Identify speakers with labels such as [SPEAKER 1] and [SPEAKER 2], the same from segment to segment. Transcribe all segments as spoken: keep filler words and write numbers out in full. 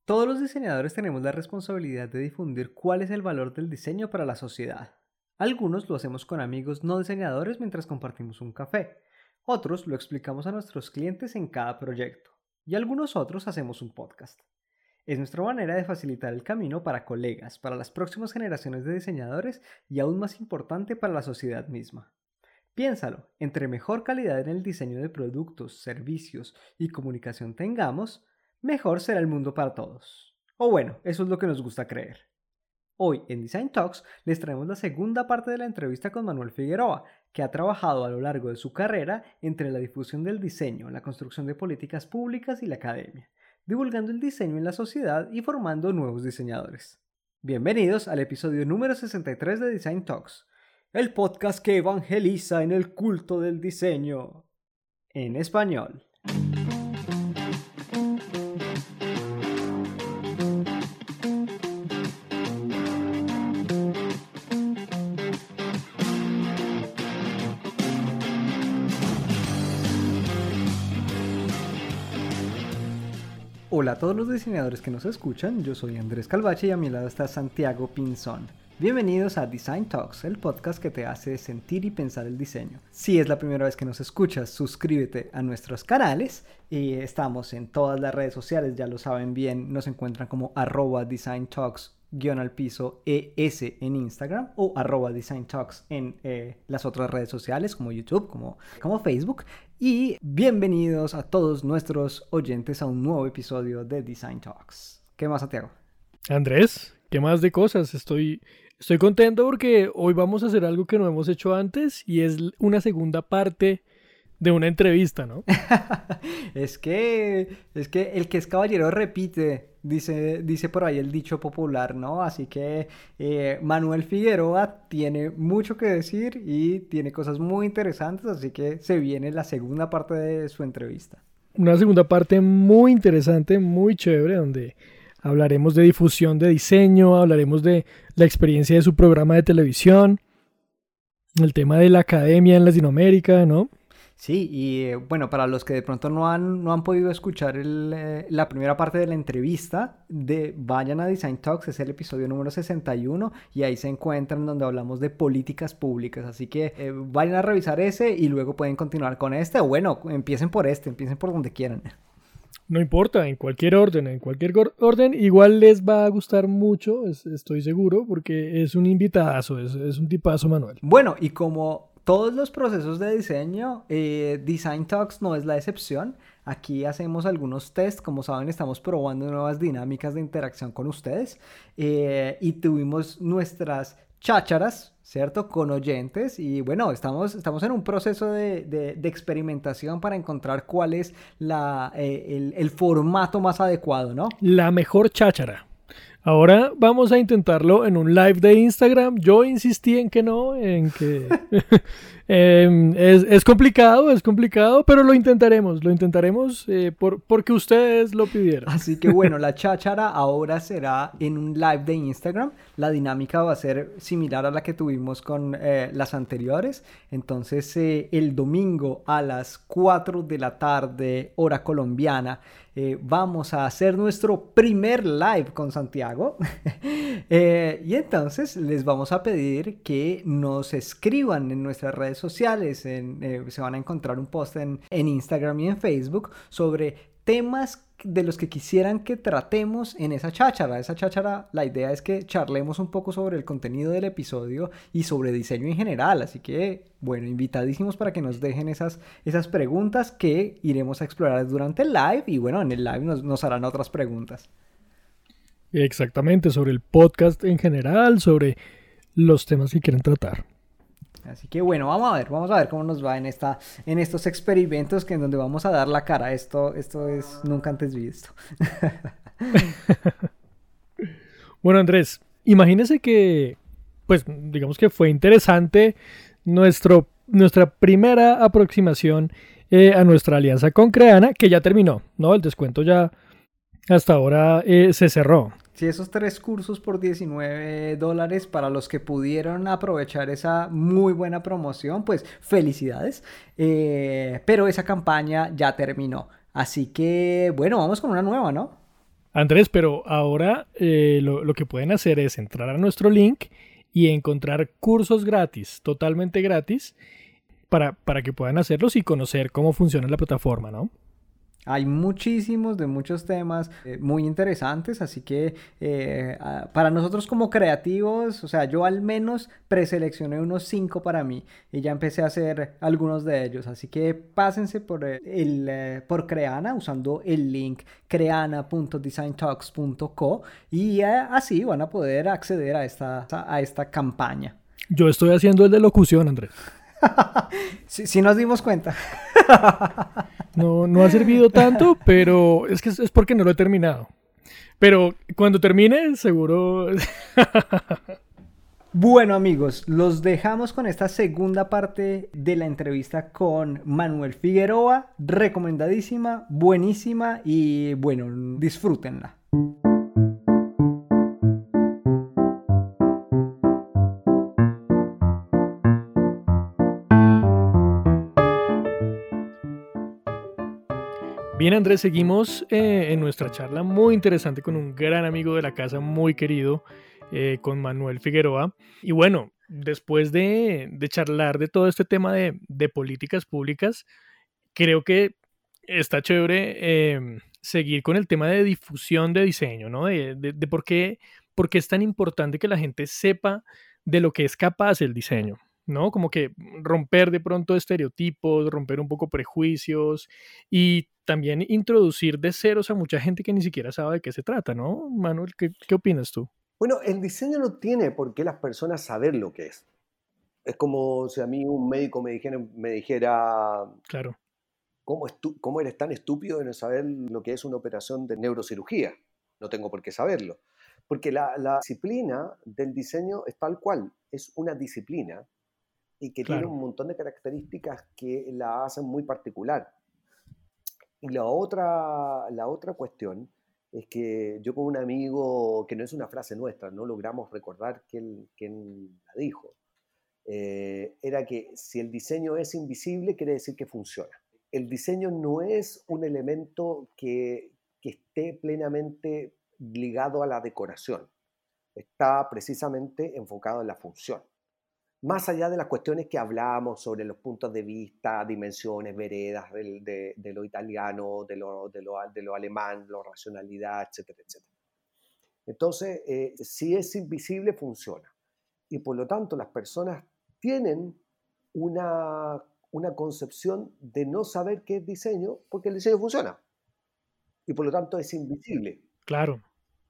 [SPEAKER 1] Todos los diseñadores tenemos la responsabilidad de difundir cuál es el valor del diseño para la sociedad. Algunos lo hacemos con amigos no diseñadores mientras compartimos un café. Otros lo explicamos a nuestros clientes en cada proyecto. Y algunos otros hacemos un podcast. Es nuestra manera de facilitar el camino para colegas, para las próximas generaciones de diseñadores y aún más importante para la sociedad misma. Piénsalo, entre mejor calidad en el diseño de productos, servicios y comunicación tengamos, mejor será el mundo para todos. O bueno, eso es lo que nos gusta creer. Hoy en Design Talks les traemos la segunda parte de la entrevista con Manuel Figueroa, que ha trabajado a lo largo de su carrera entre la difusión del diseño, la construcción de políticas públicas y la academia, divulgando el diseño en la sociedad y formando nuevos diseñadores. Bienvenidos al episodio número sesenta y tres de Design Talks, el podcast que evangeliza en el culto del diseño en español. Hola a todos los diseñadores que nos escuchan, yo soy Andrés Calvache y a mi lado está Santiago Pinzón. Bienvenidos a Design Talks, el podcast que te hace sentir y pensar el diseño. Si es la primera vez que nos escuchas, suscríbete a nuestros canales. Y estamos en todas las redes sociales, ya lo saben bien, nos encuentran como arroba Design Talks guión al piso E S en Instagram o arroba Design Talks en eh, las otras redes sociales como YouTube, como, como Facebook. Y bienvenidos a todos nuestros oyentes a un nuevo episodio de Design Talks. ¿Qué más, Santiago?
[SPEAKER 2] Andrés, ¿qué más de cosas? Estoy, estoy contento porque hoy vamos a hacer algo que no hemos hecho antes y es una segunda parte de una entrevista, ¿no?
[SPEAKER 1] es que es que el que es caballero repite, dice, dice por ahí el dicho popular, ¿no? Así que eh, Manuel Figueroa tiene mucho que decir y tiene cosas muy interesantes, así que se viene la segunda parte de su entrevista.
[SPEAKER 2] Una segunda parte muy interesante, muy chévere, donde hablaremos de difusión de diseño, hablaremos de la experiencia de su programa de televisión, el tema de la academia en Latinoamérica, ¿no?
[SPEAKER 1] Sí, y eh, bueno, para los que de pronto no han, no han podido escuchar el, eh, la primera parte de la entrevista, de, vayan a Design Talks, es el episodio número sesenta y uno y ahí se encuentran donde hablamos de políticas públicas, así que eh, vayan a revisar ese y luego pueden continuar con este, o bueno, empiecen por este, empiecen por donde quieran.
[SPEAKER 2] No importa, en cualquier orden, en cualquier orden, igual les va a gustar mucho, es, estoy seguro, porque es un invitadazo, es, es un tipazo, Manuel.
[SPEAKER 1] Bueno, y como todos los procesos de diseño, eh, Design Talks no es la excepción. Aquí hacemos algunos tests, como saben estamos probando nuevas dinámicas de interacción con ustedes eh, y tuvimos nuestras chácharas, ¿cierto? Con oyentes y bueno, estamos, estamos en un proceso de, de, de experimentación para encontrar cuál es la, eh, el, el formato más adecuado, ¿no?
[SPEAKER 2] La mejor cháchara. Ahora vamos a intentarlo en un live de Instagram. Yo insistí en que no, en que eh, es, es complicado, es complicado, pero lo intentaremos, lo intentaremos eh, por, porque ustedes lo pidieron.
[SPEAKER 1] Así que bueno, la cháchara ahora será en un live de Instagram. La dinámica va a ser similar a la que tuvimos con eh, las anteriores. Entonces eh, el domingo a las cuatro de la tarde, hora colombiana, Eh, vamos a hacer nuestro primer live con Santiago eh, y entonces les vamos a pedir que nos escriban en nuestras redes sociales, en, eh, se van a encontrar un post en, en Instagram y en Facebook sobre temas de los que quisieran que tratemos en esa cháchara. Esa cháchara, la idea es que charlemos un poco sobre el contenido del episodio y sobre diseño en general, así que bueno, invitadísimos para que nos dejen esas, esas preguntas que iremos a explorar durante el live y bueno, en el live nos, nos harán otras preguntas.
[SPEAKER 2] Exactamente, sobre el podcast en general, sobre los temas que quieren tratar.
[SPEAKER 1] Así que bueno, vamos a ver, vamos a ver cómo nos va en esta, en estos experimentos que en donde vamos a dar la cara. Esto, esto es nunca antes visto.
[SPEAKER 2] Bueno, Andrés, imagínese que, pues, digamos que fue interesante nuestro, nuestra primera aproximación eh, a nuestra alianza con Creana, que ya terminó, ¿no? El descuento ya hasta ahora eh, se cerró.
[SPEAKER 1] Sí, esos tres cursos por diecinueve dólares para los que pudieron aprovechar esa muy buena promoción, pues felicidades. Eh, pero esa campaña ya terminó. Así que, bueno, vamos con una nueva, ¿no?
[SPEAKER 2] Andrés, pero ahora eh, lo, lo que pueden hacer es entrar a nuestro link y encontrar cursos gratis, totalmente gratis, para, para que puedan hacerlos y conocer cómo funciona la plataforma, ¿no?
[SPEAKER 1] Hay muchísimos de muchos temas eh, muy interesantes, así que eh, ah, para nosotros como creativos, o sea, yo al menos preseleccioné unos cinco para mí y ya empecé a hacer algunos de ellos, así que pásense por eh, el eh, por Creana usando el link creana punto design talks punto co y eh, así van a poder acceder a esta, a esta campaña.
[SPEAKER 2] Yo estoy haciendo el de locución, Andrés.
[SPEAKER 1] Si, si nos dimos cuenta.
[SPEAKER 2] No, no ha servido tanto, pero es que es, es porque no lo he terminado. Pero cuando termine, seguro...
[SPEAKER 1] Bueno amigos, los dejamos con esta segunda parte de la entrevista con Manuel Figueroa, recomendadísima, buenísima y bueno, disfrútenla.
[SPEAKER 2] Bien, Andrés, seguimos eh, en nuestra charla muy interesante con un gran amigo de la casa, muy querido, eh, con Manuel Figueroa. Y bueno, después de, de charlar de todo este tema de, de políticas públicas, creo que está chévere eh, seguir con el tema de difusión de diseño, ¿no? De, de, de por qué, por qué es tan importante que la gente sepa de lo que es capaz el diseño, ¿no? Como que romper de pronto estereotipos, romper un poco prejuicios y también introducir de ceros a mucha gente que ni siquiera sabe de qué se trata, ¿no? Manuel, ¿qué, qué opinas tú?
[SPEAKER 3] Bueno, el diseño no tiene por qué las personas saber lo que es. Es como si a mí un médico me dijera, me dijera
[SPEAKER 2] Claro.
[SPEAKER 3] ¿cómo, estu- ¿cómo eres tan estúpido de no saber lo que es una operación de neurocirugía? No tengo por qué saberlo. Porque la, la disciplina del diseño es tal cual, es una disciplina y que tiene
[SPEAKER 2] Claro.
[SPEAKER 3] un montón de características que la hacen muy particular. Y la otra, la otra cuestión es que yo con un amigo, que no es una frase nuestra, no logramos recordar quién, quién la dijo, eh, era que si el diseño es invisible, quiere decir que funciona. El diseño no es un elemento que, que esté plenamente ligado a la decoración, está precisamente enfocado en la función. Más allá de las cuestiones que hablamos sobre los puntos de vista, dimensiones, veredas de, de, de lo italiano, de lo, de, lo, de lo alemán, la racionalidad, etcétera, etcétera. Entonces, eh, si es invisible, funciona. Y por lo tanto, las personas tienen una, una concepción de no saber qué es diseño porque el diseño funciona. Y por lo tanto es invisible.
[SPEAKER 2] Claro.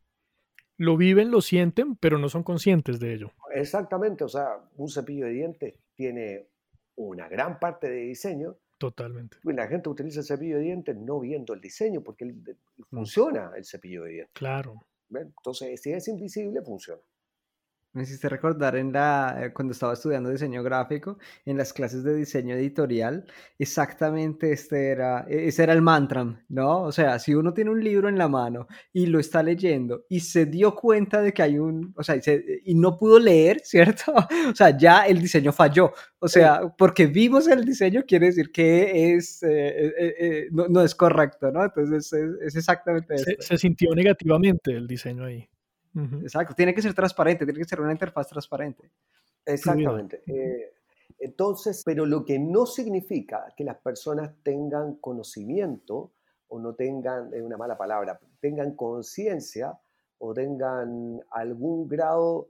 [SPEAKER 2] Lo viven, lo sienten, pero no son conscientes de ello.
[SPEAKER 3] Exactamente, o sea, un cepillo de dientes tiene una gran parte de diseño.
[SPEAKER 2] Totalmente.
[SPEAKER 3] Y la gente utiliza el cepillo de dientes no viendo el diseño porque el, el, funciona el cepillo de dientes.
[SPEAKER 2] Claro.
[SPEAKER 3] ¿Ven? Entonces, si es invisible, funciona.
[SPEAKER 1] Me hiciste recordar en la, eh, cuando estaba estudiando diseño gráfico, en las clases de diseño editorial, exactamente este era, e- ese era el mantra, ¿no? O sea, si uno tiene un libro en la mano y lo está leyendo y se dio cuenta de que hay un, o sea, y, se- y no pudo leer, ¿cierto? O sea, ya el diseño falló. O sea, porque vimos el diseño quiere decir que es, eh, eh, eh, no, no es correcto, ¿no? Entonces es, es exactamente
[SPEAKER 2] Se,
[SPEAKER 1] esto.
[SPEAKER 2] se sintió negativamente el diseño ahí. Uh-huh.
[SPEAKER 1] Exacto, tiene que ser transparente, tiene que ser una interfaz transparente.
[SPEAKER 3] Exactamente. Eh, entonces, pero lo que no significa que las personas tengan conocimiento o no tengan, es una mala palabra, tengan conciencia o tengan algún grado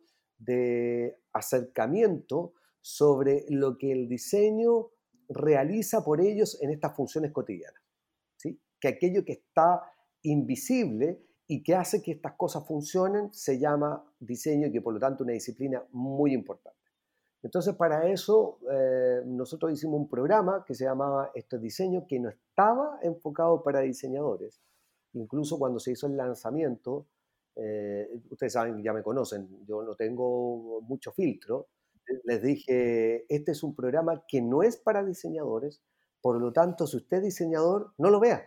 [SPEAKER 3] de acercamiento sobre lo que el diseño realiza por ellos en estas funciones cotidianas. ¿Sí? Que aquello que está invisible y que hace que estas cosas funcionen se llama diseño y que por lo tanto una disciplina muy importante. Entonces para eso eh, nosotros hicimos un programa que se llamaba Esto es Diseño, que no estaba enfocado para diseñadores. Incluso cuando se hizo el lanzamiento, eh, ustedes saben, ya me conocen, yo no tengo mucho filtro, les dije, este es un programa que no es para diseñadores, por lo tanto, si usted es diseñador, no lo vea.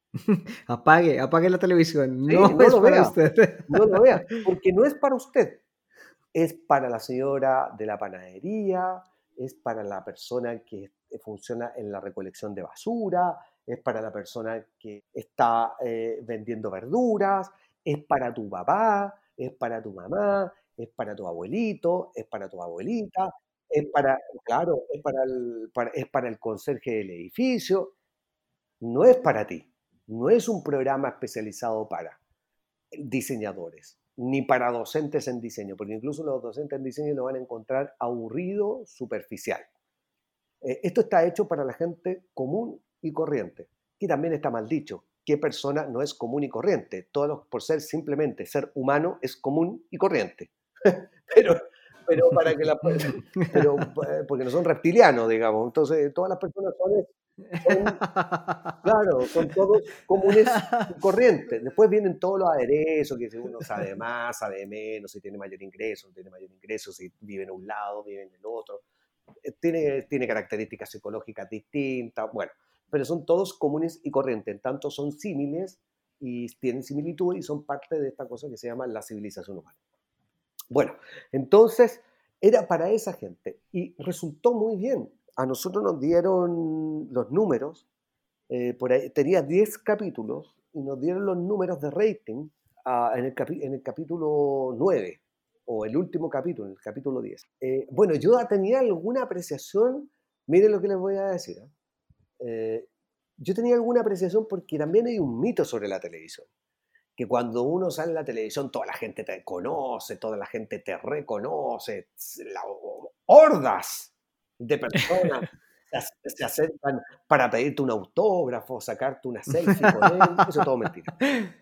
[SPEAKER 1] Apague, apague la televisión.
[SPEAKER 3] Sí,
[SPEAKER 1] No,
[SPEAKER 3] no
[SPEAKER 1] es
[SPEAKER 3] lo
[SPEAKER 1] para
[SPEAKER 3] vea,
[SPEAKER 1] usted.
[SPEAKER 3] no lo vea, porque no es para usted. Es para la señora de la panadería, es para la persona que funciona en la recolección de basura, es para la persona que está eh, vendiendo verduras, es para tu papá, es para tu mamá, es para tu abuelito, es para tu abuelita, es para, claro, es para el, para- es para el conserje del edificio, no es para ti, no es un programa especializado para diseñadores, ni para docentes en diseño, porque incluso los docentes en diseño lo van a encontrar aburrido, superficial. Eh, esto está hecho para la gente común y corriente, que también está mal dicho. ¿Qué persona no es común y corriente? Todos los, por ser simplemente ser humano es común y corriente. pero, pero para que la, pero eh, porque no son reptilianos, digamos. Entonces, todas las personas son, son claro, son todos comunes y corrientes. Después vienen todos los aderezos, que si uno sabe más, sabe menos, si tiene mayor ingreso, no tiene mayor ingreso, si vive en un lado, vive en el otro. Tiene, tiene características psicológicas distintas, bueno, pero son todos comunes y corrientes, en tanto son símiles y tienen similitud y son parte de esta cosa que se llama la civilización humana. Bueno, entonces era para esa gente y resultó muy bien. A nosotros nos dieron los números, eh, por ahí, tenía diez capítulos y nos dieron los números de rating uh, en, el capi- en el capítulo nueve o el último capítulo, el capítulo diez. Eh, bueno, yo tenía alguna apreciación, miren lo que les voy a decir. ¿eh? Eh, yo tenía alguna apreciación porque también hay un mito sobre la televisión, que cuando uno sale en la televisión toda la gente te conoce, toda la gente te reconoce, la, hordas de personas se, se acercan para pedirte un autógrafo, sacarte una selfie con él, eso es todo mentira.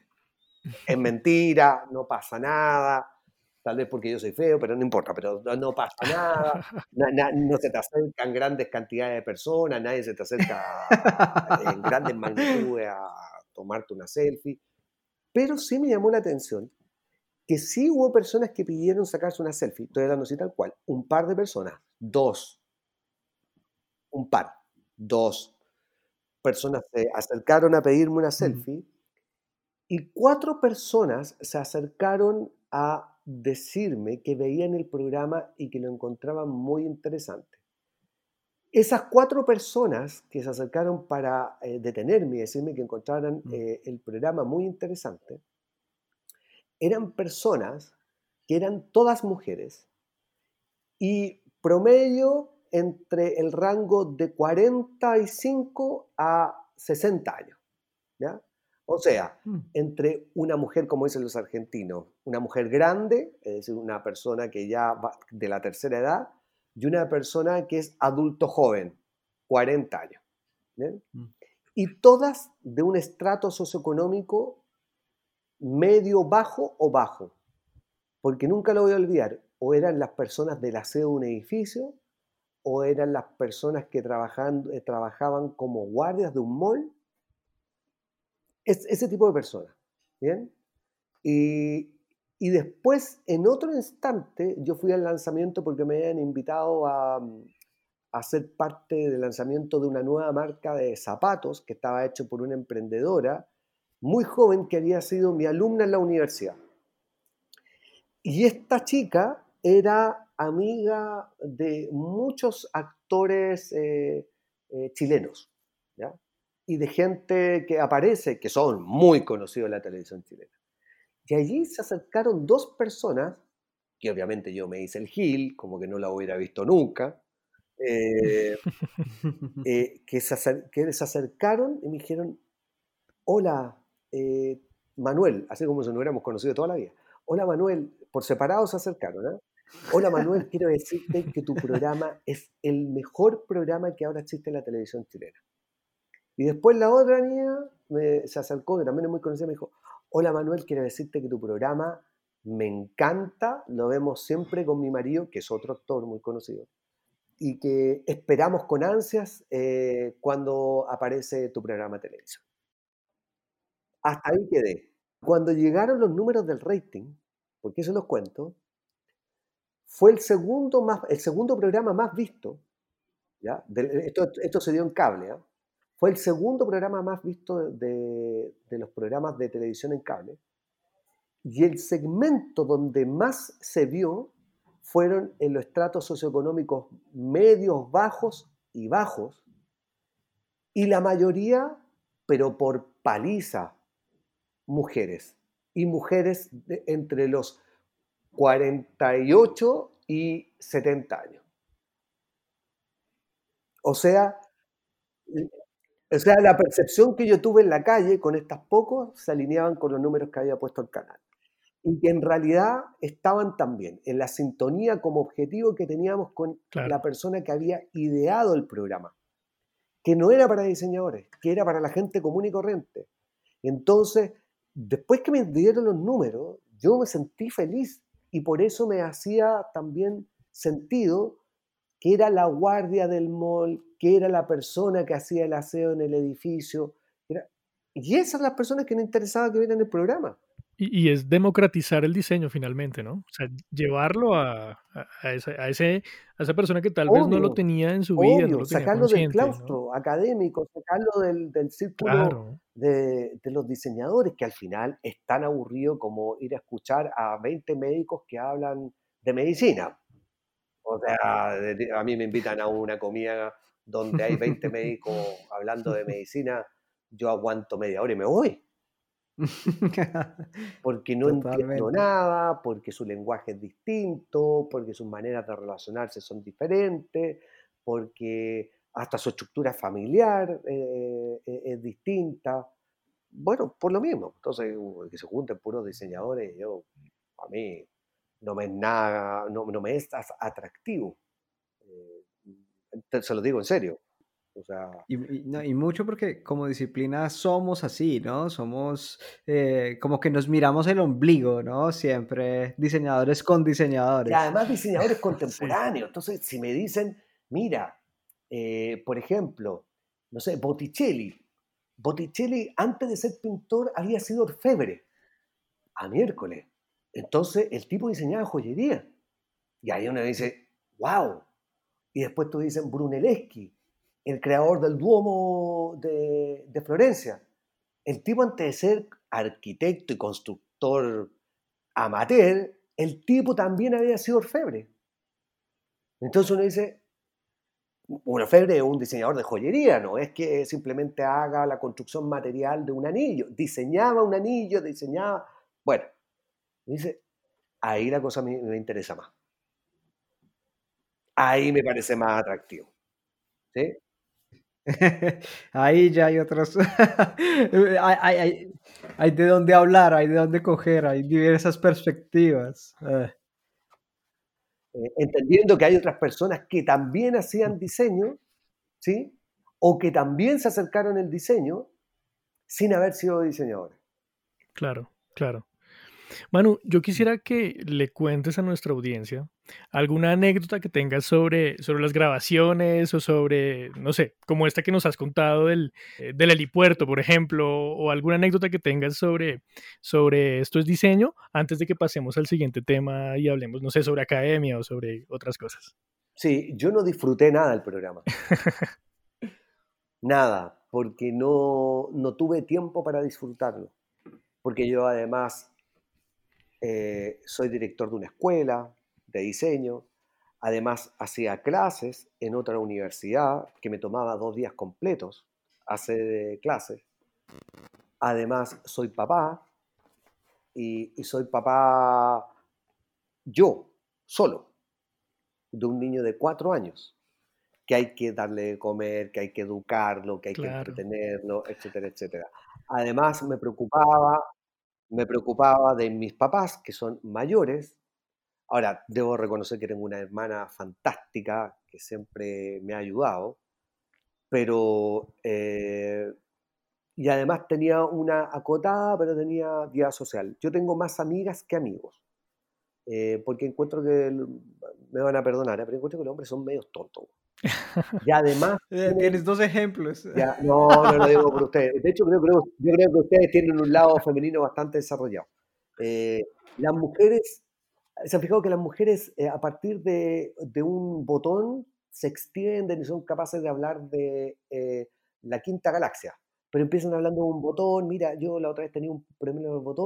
[SPEAKER 3] Es mentira, no pasa nada, tal vez porque yo soy feo, pero no importa, pero no pasa nada, na, na, no se te acercan grandes cantidades de personas, nadie se te acerca en grandes magnitudes a tomarte una selfie, pero sí me llamó la atención que sí hubo personas que pidieron sacarse una selfie, estoy hablando así tal cual, un par de personas, dos, un par, dos personas se acercaron a pedirme una selfie y cuatro personas se acercaron a decirme que veían el programa y que lo encontraban muy interesante. Esas cuatro personas que se acercaron para eh, detenerme y decirme que encontraran eh, el programa muy interesante, eran personas que eran todas mujeres y promedio entre el rango de cuarenta y cinco a sesenta años. ¿Ya? O sea, entre una mujer, como dicen los argentinos, una mujer grande, es decir, una persona que ya va de la tercera edad, y una persona que es adulto joven, cuarenta años. ¿Bien? Mm. Y todas de un estrato socioeconómico medio, bajo o bajo. Porque nunca lo voy a olvidar, o eran las personas del aseo de un edificio, o eran las personas que trabajaban, eh, trabajaban como guardias de un mall. Es, ese tipo de personas, ¿bien? Y, y después, en otro instante, yo fui al lanzamiento porque me habían invitado a, a ser parte del lanzamiento de una nueva marca de zapatos que estaba hecho por una emprendedora muy joven que había sido mi alumna en la universidad. Y esta chica era amiga de muchos actores eh, eh, chilenos, ¿ya? Y de gente que aparece, que son muy conocidos en la televisión chilena. Y allí se acercaron dos personas, que obviamente yo me hice el gil, como que no la hubiera visto nunca, eh, eh, que, se acer- que se acercaron y me dijeron, hola, eh, Manuel, así como si nos hubiéramos conocido toda la vida. Hola Manuel, por separado se acercaron, ¿eh? Hola Manuel, quiero decirte que tu programa es el mejor programa que ahora existe en la televisión chilena. Y después la otra niña me, se acercó, que también es muy conocida, me dijo, hola Manuel, quiero decirte que tu programa me encanta, lo vemos siempre con mi marido, que es otro actor muy conocido, y que esperamos con ansias eh, cuando aparece tu programa de televisión. Hasta ahí quedé. Cuando llegaron los números del rating, porque eso los cuento, fue el segundo, más, el segundo programa más visto, ¿ya? De, esto, esto se dio en cable, ¿eh? Fue el segundo programa más visto de, de los programas de televisión en cable. Y el segmento donde más se vio fueron en los estratos socioeconómicos medios, bajos y bajos. Y la mayoría pero por paliza, mujeres. Y mujeres de entre los cuarenta y ocho y setenta años. O sea, o sea, la percepción que yo tuve en la calle con estas pocos se alineaban con los números que había puesto el canal. Y que en realidad estaban también en la sintonía como objetivo que teníamos con
[SPEAKER 2] Claro.
[SPEAKER 3] la persona que había ideado el programa, que no era para diseñadores, que era para la gente común y corriente. Entonces, después que me dieron los números, yo me sentí feliz y por eso me hacía también sentido que era la guardia del mall, que era la persona que hacía el aseo en el edificio. Era... Y esas son las personas que me interesaba que vieran el programa.
[SPEAKER 2] Y, y es democratizar el diseño finalmente, ¿no? O sea, llevarlo a, a, a esa, a, ese, a esa persona que tal vez no lo
[SPEAKER 3] Obvio,
[SPEAKER 2] tenía en su vida, no
[SPEAKER 3] obvio,
[SPEAKER 2] lo tenía
[SPEAKER 3] sacarlo del
[SPEAKER 2] consciente, ¿no?
[SPEAKER 3] claustro académico, sacarlo del, del círculo
[SPEAKER 2] Claro,
[SPEAKER 3] de, de los diseñadores, que al final es tan aburrido como ir a escuchar a veinte médicos que hablan de medicina. O sea, de- a mí me invitan a una comida donde hay veinte médicos hablando de medicina, yo aguanto media hora y me voy, porque no entiendo
[SPEAKER 1] Totalmente.
[SPEAKER 3] nada, porque su lenguaje es distinto, porque sus maneras de relacionarse son diferentes, porque hasta su estructura familiar eh, eh, es distinta. Bueno, por lo mismo. Entonces, uh, que se junten puros diseñadores, yo, a mí no me es nada, no, no me es as- atractivo. Eh, te- se lo digo en serio. O sea,
[SPEAKER 1] Y, y- no, y mucho porque como disciplina somos así, ¿no? Somos eh, como que nos miramos el ombligo, ¿no? Siempre diseñadores con
[SPEAKER 3] y
[SPEAKER 1] diseñadores.
[SPEAKER 3] además diseñadores
[SPEAKER 2] sí,
[SPEAKER 3] contemporáneos. Entonces, si me dicen, mira, eh, por ejemplo, no sé, Botticelli. Botticelli, antes de ser pintor, había sido orfebre. A miércoles. Entonces, el tipo diseñaba joyería. Y ahí uno dice, wow. Y después tú dices Brunelleschi, el creador del Duomo de, de Florencia. El tipo, antes de ser arquitecto y constructor amateur, el tipo también había sido orfebre. Entonces uno dice, un orfebre es un diseñador de joyería, no es que simplemente haga la construcción material de un anillo. Diseñaba un anillo, diseñaba... Bueno, dice, ahí la cosa me, me interesa más. Ahí me parece más atractivo. ¿Sí?
[SPEAKER 1] Ahí ya hay otros, hay, hay, hay- hay de dónde hablar, hay de dónde coger, hay diversas perspectivas. Ah.
[SPEAKER 3] Eh, entendiendo que hay otras personas que también hacían diseño, ¿sí? O que también se acercaron al diseño sin haber sido diseñadores.
[SPEAKER 2] claro, claro. Manu, yo quisiera que le cuentes a nuestra audiencia alguna anécdota que tengas sobre, sobre las grabaciones o sobre, no sé, como esta que nos has contado del, eh, del helipuerto, por ejemplo, o alguna anécdota que tengas sobre, sobre esto es diseño, antes de que pasemos al siguiente tema y hablemos, no sé, sobre academia o sobre otras cosas.
[SPEAKER 3] Sí, yo no disfruté nada del programa, nada, porque no, no tuve tiempo para disfrutarlo, porque yo además eh, soy director de una escuela de diseño, además hacía clases en otra universidad que me tomaba dos días completos hacer clases, además soy papá y, y soy papá yo, solo, de un niño de cuatro años, que hay que darle de comer, que hay que educarlo, que hay que
[SPEAKER 2] Claro,
[SPEAKER 3] entretenerlo, etcétera, etcétera. Además, me preocupaba, me preocupaba de mis papás, que son mayores. Ahora, debo reconocer que tengo una hermana fantástica que siempre me ha ayudado, pero... eh, y además tenía una acotada, pero tenía vida social. Yo tengo más amigas que amigos, eh, porque encuentro que, el- me van a perdonar, ¿eh? Pero encuentro que los hombres son medios tontos. Y además
[SPEAKER 1] Eh, tienes
[SPEAKER 3] tienen...
[SPEAKER 1] dos ejemplos.
[SPEAKER 3] Ya, no, no lo digo por ustedes. De hecho, creo, creo- yo creo que ustedes tienen un lado femenino bastante desarrollado. Eh, las mujeres, ¿se han fijado que las mujeres eh, a partir de, de un botón se extienden y son capaces de hablar de eh, la quinta galaxia? Pero empiezan hablando de un botón, mira, yo la otra vez tenía un problema en el botón,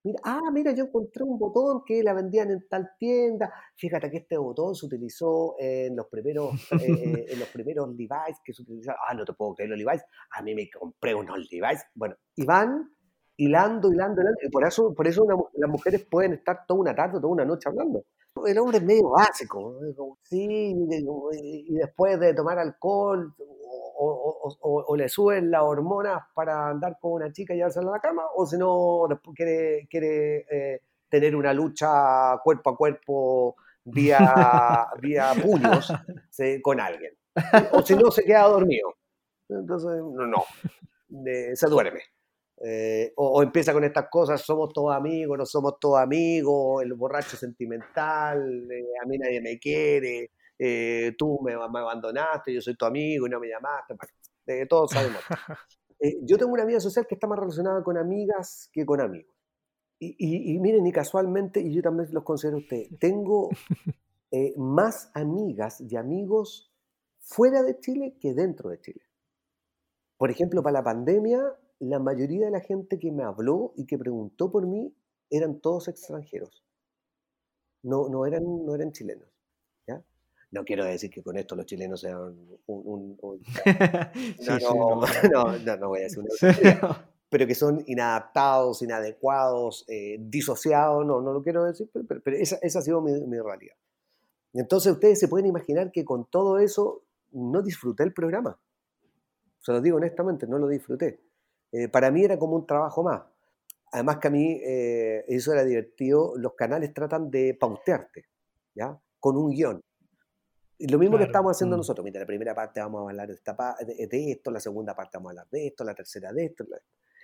[SPEAKER 3] Mira, ah, mira, yo encontré un botón que la vendían en tal tienda. Fíjate que este botón se utilizó en los primeros, eh, eh, en los primeros Levi's que se utilizaron. Ah, no te puedo creer los Levi's. A mí me compré unos Levi's. Bueno, y van hilando, hilando, hilando. Y por eso, por eso una mu- las mujeres pueden estar toda una tarde, toda una noche hablando. El hombre es medio básico, ¿no? Es como, sí, y y después de tomar alcohol o, o- o- o- o le suben las hormonas para andar con una chica y llevársela a la cama, o si no, después quiere, quiere eh, tener una lucha cuerpo a cuerpo vía, vía puños, ¿sí? Con alguien. O si no, se queda dormido. Entonces, no, no, eh, se duerme. Eh, o, o empieza con estas cosas, somos todos amigos, no somos todos amigos, el borracho sentimental, eh, a mí nadie me quiere, eh, tú me, me abandonaste, yo soy tu amigo y no me llamaste, bueno, eh, todos sabemos. Eh, yo tengo una vida social que está más relacionada con amigas que con amigos. Y, y- y miren, y casualmente, y yo también los considero a ustedes, tengo eh, más amigas y amigos fuera de Chile que dentro de Chile. Por ejemplo, para la pandemia, la mayoría de la gente que me habló y que preguntó por mí eran todos extranjeros, no, no eran, no eran chilenos. ¿Ya? No quiero decir que con esto los chilenos sean un... un- un- no,
[SPEAKER 1] Sí,
[SPEAKER 3] no,
[SPEAKER 1] sí, no, no.
[SPEAKER 3] no, no, no voy a decir una
[SPEAKER 1] Sí.
[SPEAKER 3] grosería, pero que son inadaptados, inadecuados, eh, disociados, no, no lo quiero decir, pero, pero- pero esa, esa ha sido mi, mi realidad. Y entonces ustedes se pueden imaginar que con todo eso no disfruté el programa. Se lo digo honestamente, no lo disfruté. Eh, para mí era como un trabajo más. Además que a mí eh, eso era divertido. Los canales tratan de pautearte, ¿ya? Con un guión. Y lo mismo que
[SPEAKER 2] Claro.
[SPEAKER 3] estamos haciendo
[SPEAKER 1] Mm.
[SPEAKER 3] nosotros. Mira, la primera parte vamos a hablar de, esta, pa- de, de esto, la segunda parte vamos a hablar de esto, la tercera de esto. la-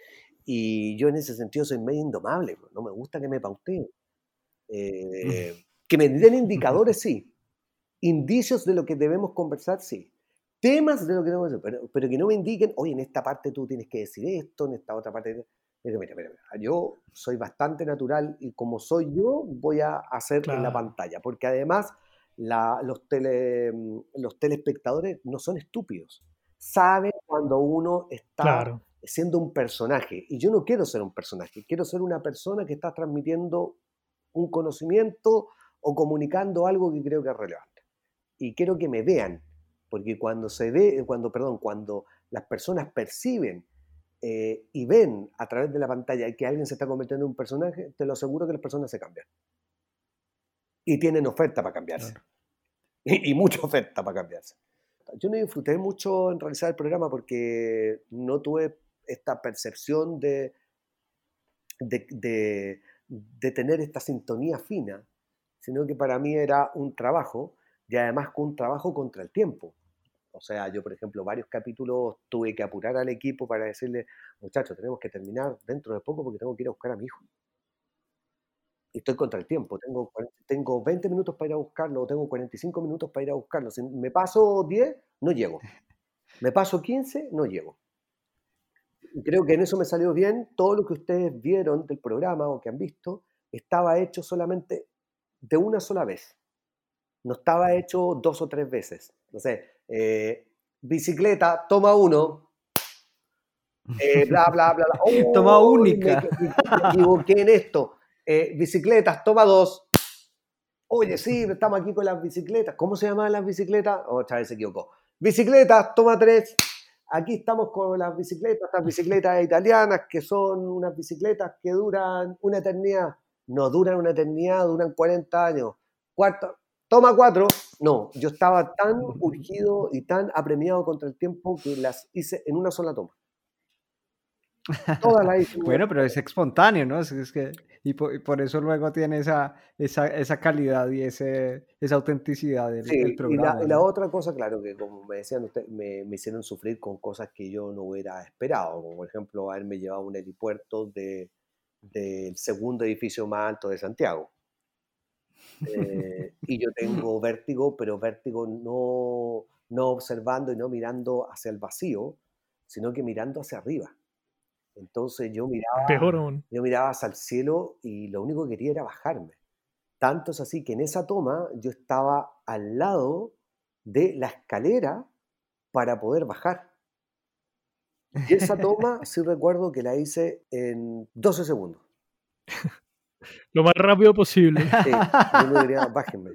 [SPEAKER 3] Y yo en ese sentido soy medio indomable. Pues, no me gusta que me pauteen. Eh, que me den indicadores, sí. Indicios de lo que debemos conversar, sí. Temas de lo que debemos hacer, pero, pero que no me indiquen, oye, en esta parte tú tienes que decir esto, en esta otra parte... Mira, mira, mira, mira, yo soy bastante natural y como soy yo, voy a hacer en la
[SPEAKER 2] Claro,
[SPEAKER 3] pantalla, porque además la- los, tele, los telespectadores no son estúpidos, saben cuando uno está
[SPEAKER 2] claro.
[SPEAKER 3] siendo un personaje, y yo no quiero ser un personaje, quiero ser una persona que está transmitiendo un conocimiento o comunicando algo que creo que es relevante y quiero que me vean, porque cuando se ve, cuando, perdón, cuando las personas perciben eh, y ven a través de la pantalla que alguien se está convirtiendo en un personaje, te lo aseguro que las personas se cambian y tienen oferta para cambiarse
[SPEAKER 1] Claro.
[SPEAKER 3] y, y mucha oferta para cambiarse. Yo no disfruté mucho en realizar el programa porque no tuve esta percepción de, de, de, de tener esta sintonía fina, sino que para mí era un trabajo y además con un trabajo contra el tiempo. O sea, yo, por ejemplo, varios capítulos tuve que apurar al equipo para decirle, muchachos, tenemos que terminar dentro de poco porque tengo que ir a buscar a mi hijo. Y estoy contra el tiempo. Tengo, tengo veinte minutos para ir a buscarlo, o tengo cuarenta y cinco minutos para ir a buscarlo. Si me paso diez, no llego. Me paso quince, no llego. Y creo que en eso me salió bien. Todo lo que ustedes vieron del programa o que han visto estaba hecho solamente de una sola vez. No estaba hecho dos o tres veces. No sé, eh, bicicleta, toma uno, eh, bla, bla, bla, bla.
[SPEAKER 1] Toma
[SPEAKER 3] ¡Uy! Me,
[SPEAKER 1] única.
[SPEAKER 3] me- me equivoqué en esto. Eh, bicicletas, toma dos. Oye, sí, estamos aquí con las bicicletas. ¿Cómo se llaman las bicicletas? Otra vez se equivocó. Bicicletas, toma tres. Aquí estamos con las bicicletas, las bicicletas italianas, que son unas bicicletas que duran una eternidad. No duran una eternidad, duran cuarenta años. Cuarto, toma cuatro. No, yo estaba tan urgido y tan apremiado contra el tiempo que las hice en una sola toma. Todas las hice en una
[SPEAKER 1] Bueno, pero
[SPEAKER 3] sola
[SPEAKER 1] es
[SPEAKER 3] toma.
[SPEAKER 1] espontáneo, ¿no? Es, es que, y por, y por eso luego tiene esa, esa, esa calidad y ese, esa autenticidad del, el
[SPEAKER 3] Sí, y la, y
[SPEAKER 1] programa,
[SPEAKER 3] la
[SPEAKER 1] ¿no?
[SPEAKER 3] otra cosa, claro, que como me decían ustedes, me, me hicieron sufrir con cosas que yo no hubiera esperado, como por ejemplo haberme llevado a un helipuerto de, del segundo edificio más alto de Santiago. Eh, y yo tengo vértigo, pero vértigo no, no observando y no mirando hacia el vacío, sino que mirando hacia arriba. Entonces yo miraba,
[SPEAKER 2] Peor
[SPEAKER 1] Ah,
[SPEAKER 2] aún.
[SPEAKER 3] yo miraba hacia el cielo y lo único que quería era bajarme. Tanto es así que en esa toma yo estaba al lado de la escalera para poder bajar. Y esa toma sí recuerdo que la hice en doce segundos.
[SPEAKER 2] Lo más rápido posible.
[SPEAKER 3] Sí, yo no diría, bájenme.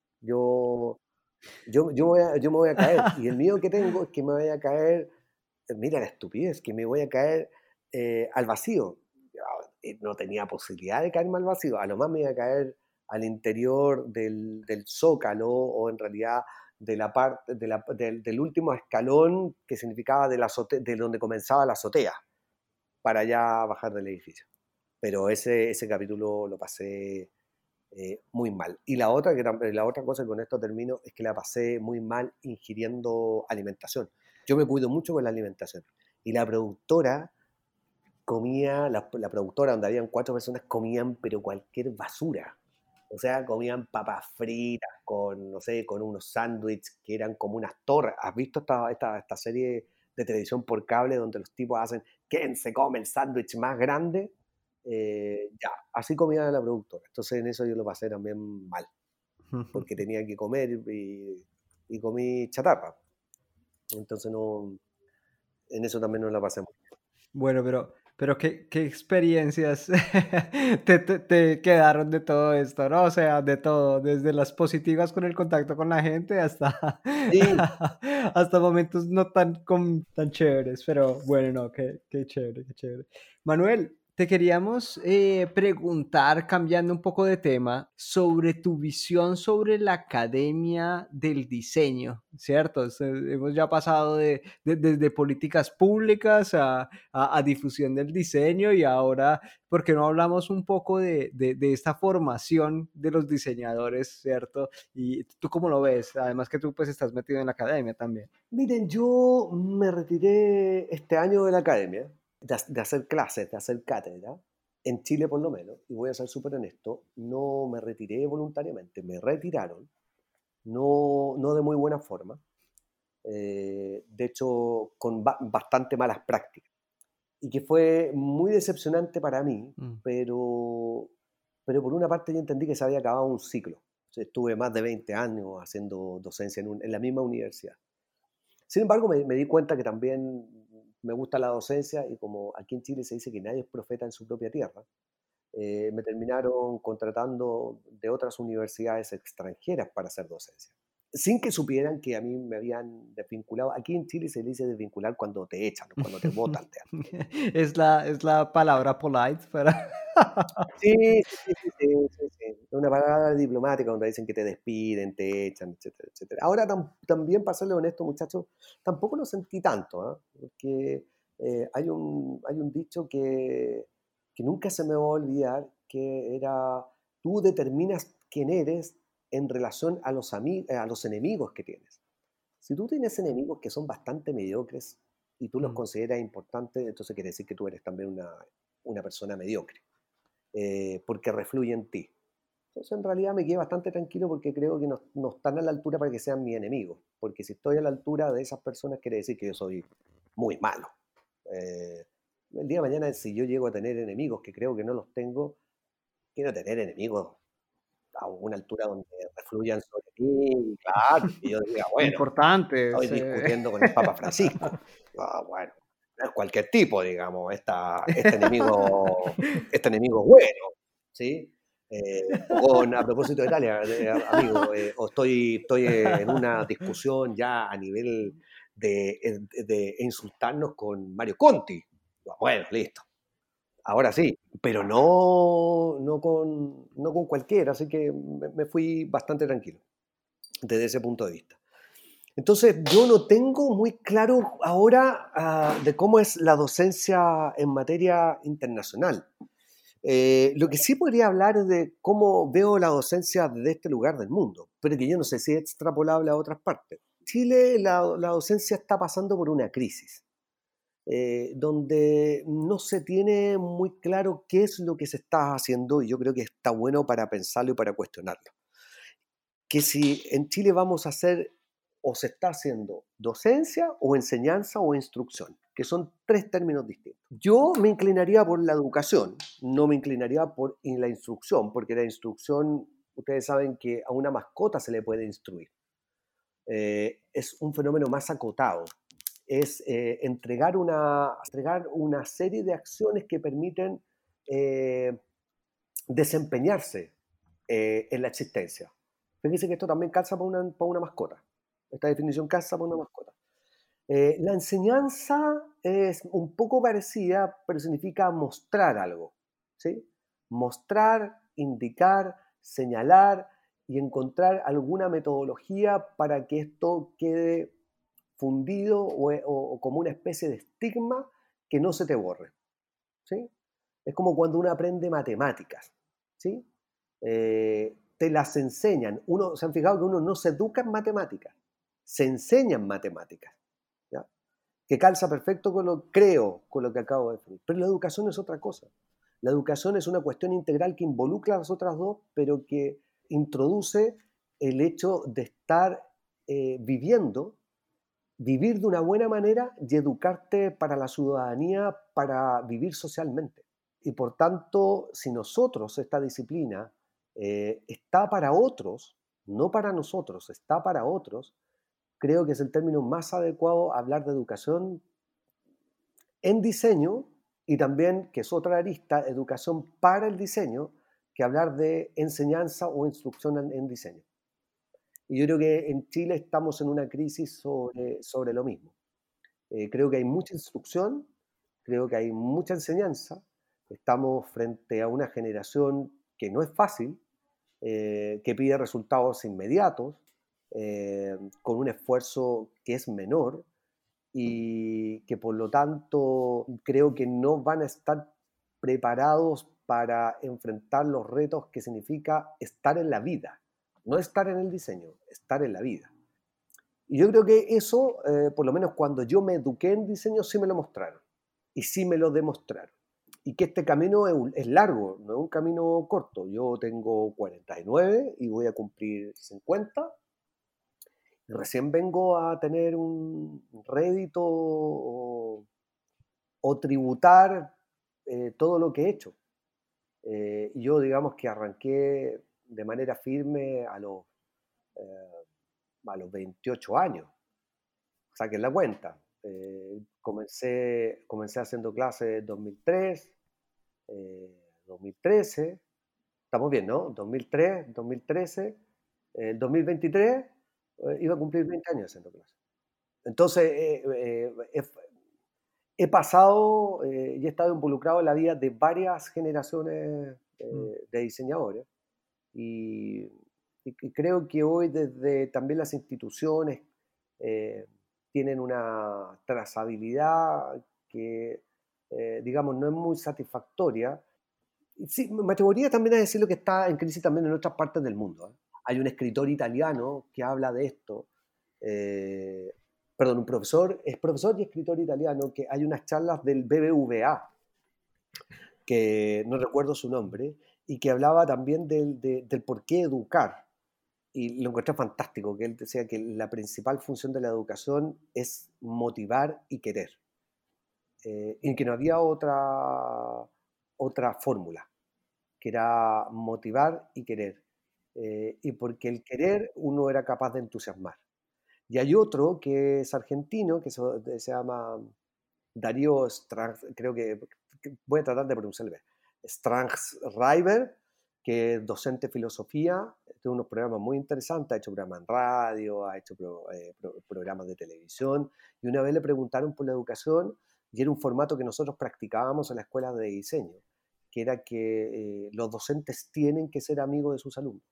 [SPEAKER 3] Yo, yo, yo, voy a- yo me voy a caer. Y el miedo que tengo es que me voy a caer, mira la estupidez, que me voy a caer eh, al vacío. Ya, eh, No tenía posibilidad de caerme al vacío. A lo más me iba a caer al interior del, del zócalo o en realidad de la parte, de la- del, del último escalón que significaba de, la azote- de donde comenzaba la azotea para ya bajar del edificio. Pero ese, ese capítulo lo pasé eh, muy mal. Y la otra, que, tam- la otra cosa, que con esto termino, es que la pasé muy mal ingiriendo alimentación. Yo me cuido mucho con la alimentación. Y la productora comía, la, la productora donde habían cuatro personas comían pero cualquier basura. O sea, comían papas fritas con, no sé, con unos sándwiches que eran como unas torres. ¿Has visto esta, esta, esta serie de televisión por cable donde los tipos hacen, ¿quién se come el sándwich más grande? Eh, ya, así comía la productora. Entonces en eso yo lo pasé también mal, porque tenía que comer y, y comí chatarra. Entonces no, en eso también no la pasé mal.
[SPEAKER 1] Bueno, pero, pero ¿qué, qué experiencias te, te- te quedaron de todo esto, ¿no? O sea, de todo, desde las positivas con el contacto con la gente hasta,
[SPEAKER 3] Sí,
[SPEAKER 1] hasta momentos no tan, com- tan chéveres, pero bueno, no, qué, qué chévere, qué chévere. Manuel, te queríamos eh, preguntar, cambiando un poco de tema, sobre tu visión sobre la academia del diseño, ¿cierto? O sea, hemos ya pasado de, de- desde políticas públicas a a, a difusión del diseño y ahora, ¿por qué no hablamos un poco de, de, de esta formación de los diseñadores, ¿cierto? Y tú cómo lo ves, además que tú pues estás metido en la academia también.
[SPEAKER 3] miren, yo me retiré este año de la academia, de, ha- de hacer clases, de hacer cátedra, en Chile por lo menos, y voy a ser súper honesto, no me retiré voluntariamente, me retiraron, no, no de muy buena forma, eh, de hecho con ba- bastante malas prácticas, y que fue muy decepcionante para mí,
[SPEAKER 1] Mm.
[SPEAKER 3] pero, pero por una parte yo entendí que se había acabado un ciclo. O sea, estuve más de veinte años haciendo docencia en, un- en la misma universidad. Sin embargo, me, me di cuenta que también me gusta la docencia y como aquí en Chile se dice que nadie es profeta en su propia tierra, eh, me terminaron contratando de otras universidades extranjeras para hacer docencia. Sin que supieran que a mí me habían desvinculado. Aquí en Chile se le dice desvincular cuando te echan, cuando te botan. Te
[SPEAKER 1] Es la, es la palabra polite para...
[SPEAKER 3] Sí, sí, sí, sí, sí, sí, sí. Es una palabra diplomática donde dicen que te despiden, te echan, etcétera, etcétera. Ahora tam- también, para serle honesto, muchachos, tampoco lo sentí tanto, ¿ah? Porque eh, hay un, hay un dicho que, que nunca se me va a olvidar, que era, tú determinas quién eres en relación a los, ami- a los enemigos que tienes. Si tú tienes enemigos que son bastante mediocres y tú los
[SPEAKER 1] Mm.
[SPEAKER 3] consideras importantes, entonces quiere decir que tú eres también una, una persona mediocre eh, porque refluye en ti. Entonces, en realidad me quedé bastante tranquilo porque creo que no, no están a la altura para que sean mis enemigos. Porque si estoy a la altura de esas personas, quiere decir que yo soy muy malo. Eh, el día de mañana, si yo llego a tener enemigos, que creo que no los tengo, quiero tener enemigos a una altura donde refluyan sobre mí, claro, y yo diga, bueno, estoy
[SPEAKER 1] Importantes. eh.
[SPEAKER 3] discutiendo con el Papa Francisco. Ah, bueno, no es cualquier tipo, digamos, esta, este enemigo, este enemigo es bueno, ¿sí? Eh, o con, a propósito de Italia, eh, amigo, eh, o estoy, estoy en una discusión ya a nivel de, de, de insultarnos con Mario Conti. Bueno, listo, ahora sí, pero no, no, con, no con cualquiera, así que me, me fui bastante tranquilo desde ese punto de vista. Entonces, yo no tengo muy claro ahora uh, de cómo es la docencia en materia internacional. Eh, lo que sí podría hablar es de cómo veo la docencia desde este lugar del mundo, pero que yo no sé si es extrapolable a otras partes. Chile, la, la docencia está pasando por una crisis, eh, donde no se tiene muy claro qué es lo que se está haciendo y yo creo que está bueno para pensarlo y para cuestionarlo. Que si en Chile vamos a hacer o se está haciendo docencia o enseñanza o instrucción, que son tres términos distintos. Yo me inclinaría por la educación, no me inclinaría por la instrucción, porque la instrucción, ustedes saben que a una mascota se le puede instruir. Eh, es un fenómeno más acotado, es eh, entregar, una, entregar una serie de acciones que permiten eh, desempeñarse eh, en la existencia. Fíjense que esto también calza para una, para una mascota. Esta definición calza para una mascota. Eh, la enseñanza es un poco parecida, pero significa mostrar algo, ¿sí? Mostrar, indicar, señalar y encontrar alguna metodología para que esto quede fundido o, o, o como una especie de estigma que no se te borre, ¿sí? Es como cuando uno aprende matemáticas, ¿sí? Eh, te las enseñan. Uno, se han fijado que uno no se educa en matemáticas, se enseñan matemáticas, ¿ya? Que calza perfecto con lo, creo, con lo que acabo de definir. Pero la educación es otra cosa. La educación es una cuestión integral que involucra a las otras dos, pero que introduce el hecho de estar eh, viviendo, vivir de una buena manera y educarte para la ciudadanía, para vivir socialmente. Y por tanto, si nosotros, esta disciplina, eh, está para otros, no para nosotros, está para otros, creo que es el término más adecuado hablar de educación en diseño y también, que es otra arista, educación para el diseño, que hablar de enseñanza o instrucción en, en diseño. Y yo creo que en Chile estamos en una crisis sobre, sobre lo mismo. Eh, creo que hay mucha instrucción, creo que hay mucha enseñanza, estamos frente a una generación que no es fácil, eh, que pide resultados inmediatos, eh, con un esfuerzo que es menor y que por lo tanto creo que no van a estar preparados para enfrentar los retos que significa estar en la vida, no estar en el diseño, estar en la vida. Y yo creo que eso, eh, por lo menos cuando yo me eduqué en diseño, sí me lo mostraron y sí me lo demostraron. Y que este camino es, es largo, no es un camino corto. Yo tengo cuarenta y nueve y voy a cumplir cincuenta. Y recién vengo a tener un rédito o, o tributar eh, todo lo que he hecho. Eh, y yo, digamos que arranqué de manera firme a los, eh, a los veintiocho años. Saquen la cuenta. Eh, comencé, comencé haciendo clases en dos mil tres, eh, dos mil trece. Estamos bien, ¿no? dos mil tres, dos mil trece, el eh, dos mil veintitrés eh, iba a cumplir veinte años haciendo clases. Entonces, eh, eh, he, he pasado eh, y he estado involucrado en la vida de varias generaciones eh, de diseñadores y, y, creo que hoy desde también las instituciones eh, tienen una trazabilidad que, eh, digamos, no es muy satisfactoria. Sí, me atrevería también a decir lo que está en crisis también en otras partes del mundo, ¿eh? Hay un escritor italiano que habla de esto, eh, perdón, un profesor, es profesor y escritor italiano, que hay unas charlas del B B V A, que no recuerdo su nombre, y que hablaba también del, de, del por qué educar. Y lo encontré fantástico, que él decía que la principal función de la educación es motivar y querer. Eh, y que no había otra, otra fórmula, que era motivar y querer. Eh, y porque el querer uno era capaz de entusiasmar. Y hay otro que es argentino, que se, se llama Darío Strang, creo que, que voy a tratar de pronunciarlo, Strangschreiber, que es docente de filosofía, tiene unos programas muy interesantes, ha hecho programas en radio, ha hecho pro, eh, pro, programas de televisión, y una vez le preguntaron por la educación, y era un formato que nosotros practicábamos en la escuela de diseño, que era que eh, los docentes tienen que ser amigos de sus alumnos.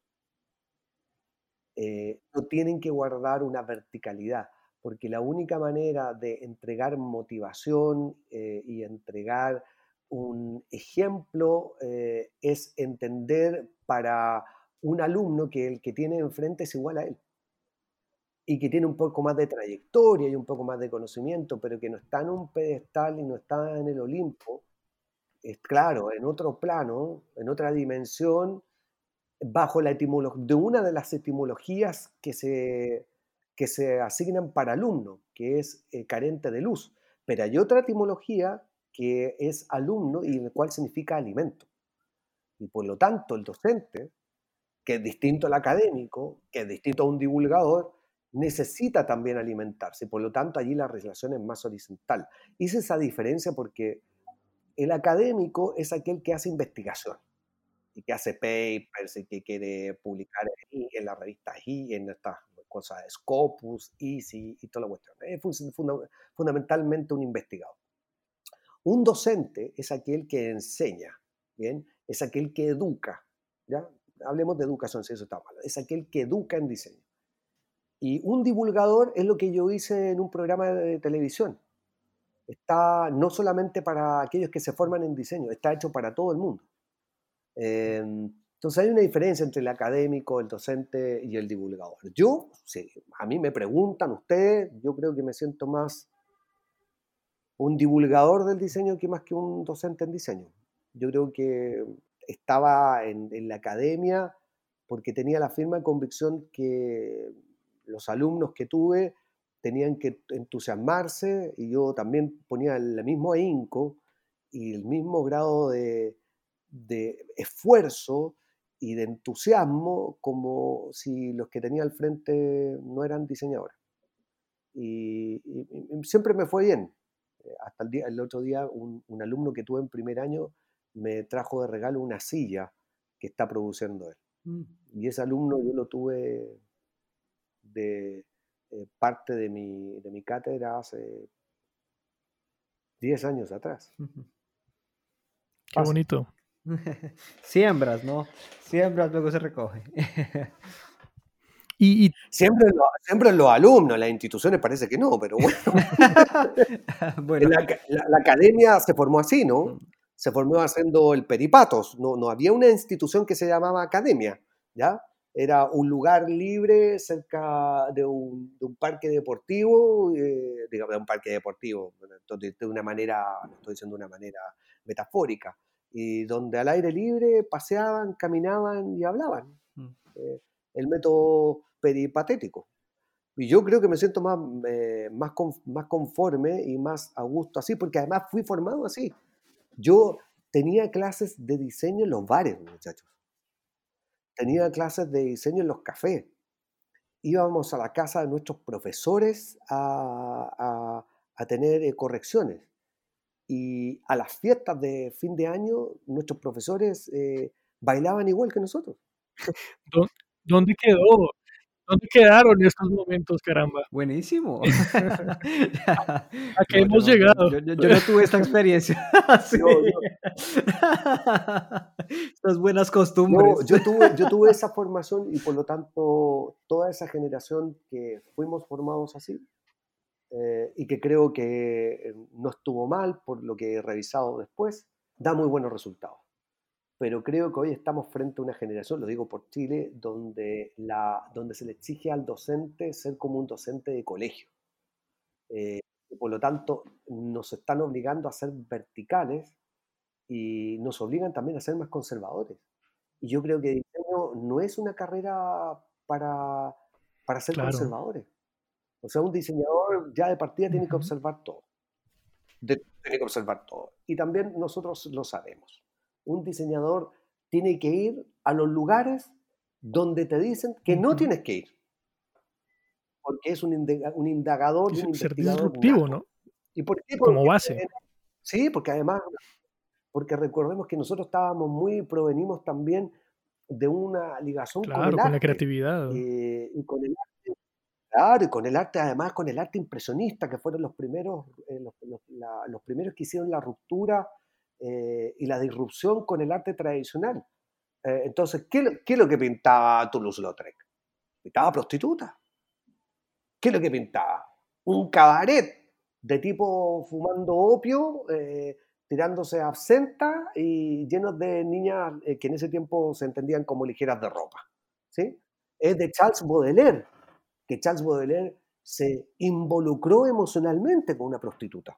[SPEAKER 3] Eh, no tienen que guardar una verticalidad, porque la única manera de entregar motivación eh, y entregar un ejemplo eh, es entender para un alumno que el que tiene enfrente es igual a él y que tiene un poco más de trayectoria y un poco más de conocimiento, pero que no está en un pedestal y no está en el Olimpo, es claro, en otro plano, en otra dimensión, bajo la etimología, de una de las etimologías que se, que se asignan para alumno, que es eh, carente de luz. Pero hay otra etimología que es alumno y el cual significa alimento. Y por lo tanto, el docente, que es distinto al académico, que es distinto a un divulgador, necesita también alimentarse. Por lo tanto, allí la relación es más horizontal. Hice esa diferencia porque el académico es aquel que hace investigación. y que hace papers y que quiere publicar en, en la revista I, en estas cosas, Scopus, Easy y toda la cuestión. Es funda, fundamentalmente un investigador. Un docente es aquel que enseña, ¿bien? Es aquel que educa, ¿ya? Hablemos de educación, si eso está mal. Es aquel que educa en diseño. Y un divulgador es lo que yo hice en un programa de televisión. Está no solamente para aquellos que se forman en diseño, está hecho para todo el mundo. Eh, entonces hay una diferencia entre el académico, el docente y el divulgador. Yo, sí, a mí me preguntan ustedes, yo creo que me siento más un divulgador del diseño que más que un docente en diseño. Yo creo que estaba en, en la academia porque tenía la firme convicción que los alumnos que tuve tenían que entusiasmarse y yo también ponía el mismo ahínco y el mismo grado de, de esfuerzo y de entusiasmo como si los que tenía al frente no eran diseñadores. Y, y, y siempre me fue bien. Hasta el, día, el otro día un, un alumno que tuve en primer año me trajo de regalo una silla que está produciendo él. Mm. Y ese alumno yo lo tuve de eh, parte de mi, de mi cátedra hace diez años atrás.
[SPEAKER 2] Uh-huh. Qué bonito.
[SPEAKER 1] Siembras, ¿no? Siembras, luego se recoge.
[SPEAKER 2] Y, y...
[SPEAKER 3] Siempre, lo, siempre los alumnos, las instituciones parece que no, pero bueno. bueno. La, la, la academia se formó así, ¿no? Se formó haciendo el peripatos. No, no había una institución que se llamaba academia, ¿ya? Era un lugar libre cerca de un, de un parque deportivo, eh, digamos, de un parque deportivo, de, de una manera, lo estoy diciendo de una manera metafórica, y donde al aire libre paseaban, caminaban y hablaban. Mm. Eh, el método peripatético. Y yo creo que me siento más, eh, más, con, más conforme y más a gusto así, porque además fui formado así. Yo tenía clases de diseño en los bares, muchachos. Tenía clases de diseño en los cafés. Íbamos a la casa de nuestros profesores a, a, a tener eh, correcciones. Y a las fiestas de fin de año, nuestros profesores eh, bailaban igual que nosotros.
[SPEAKER 2] ¿Dónde quedó? ¿Dónde quedaron estos momentos, caramba?
[SPEAKER 1] Buenísimo.
[SPEAKER 2] ¿A, a qué
[SPEAKER 1] no,
[SPEAKER 2] hemos
[SPEAKER 1] yo no,
[SPEAKER 2] llegado?
[SPEAKER 1] Yo, yo, yo, no tuve esta experiencia. sí. no, no. Estas buenas costumbres.
[SPEAKER 3] No, yo, tuve, yo tuve esa formación y por lo tanto toda esa generación que fuimos formados así eh, y que creo que no estuvo mal por lo que he revisado después, da muy buenos resultados. Pero creo que hoy estamos frente a una generación, lo digo por Chile, donde, la, donde se le exige al docente ser como un docente de colegio. Eh, y por lo tanto, nos están obligando a ser verticales y nos obligan también a ser más conservadores. Y yo creo que diseño no es una carrera para, para ser claro. conservadores. O sea, un diseñador ya de partida tiene que observar todo. De, tiene que observar todo. Y también nosotros lo sabemos. Un diseñador tiene que ir a los lugares donde te dicen que uh-huh. no tienes que ir. Porque es un, indaga, un indagador y un
[SPEAKER 2] ser
[SPEAKER 3] investigador
[SPEAKER 2] disruptivo,
[SPEAKER 3] nato.
[SPEAKER 2] ¿no?
[SPEAKER 3] ¿Y por qué?
[SPEAKER 2] Como
[SPEAKER 3] porque,
[SPEAKER 2] base.
[SPEAKER 3] Eh, sí, porque además, porque recordemos que nosotros estábamos muy, provenimos también de una ligación
[SPEAKER 2] claro,
[SPEAKER 3] con el
[SPEAKER 2] con
[SPEAKER 3] arte.
[SPEAKER 2] la creatividad.
[SPEAKER 3] Eh, y con el arte, claro, y con el arte, además con el arte impresionista, que fueron los primeros, eh, los, los, la, los primeros que hicieron la ruptura eh, y la disrupción con el arte tradicional. Eh, entonces, ¿qué, ¿qué es lo que pintaba Toulouse-Lautrec? Pintaba prostituta. ¿Qué es lo que pintaba? Un cabaret de tipo fumando opio, eh, tirándose absenta y llenos de niñas eh, que en ese tiempo se entendían como ligeras de ropa. ¿Sí? Es de Charles Baudelaire, que Charles Baudelaire se involucró emocionalmente con una prostituta.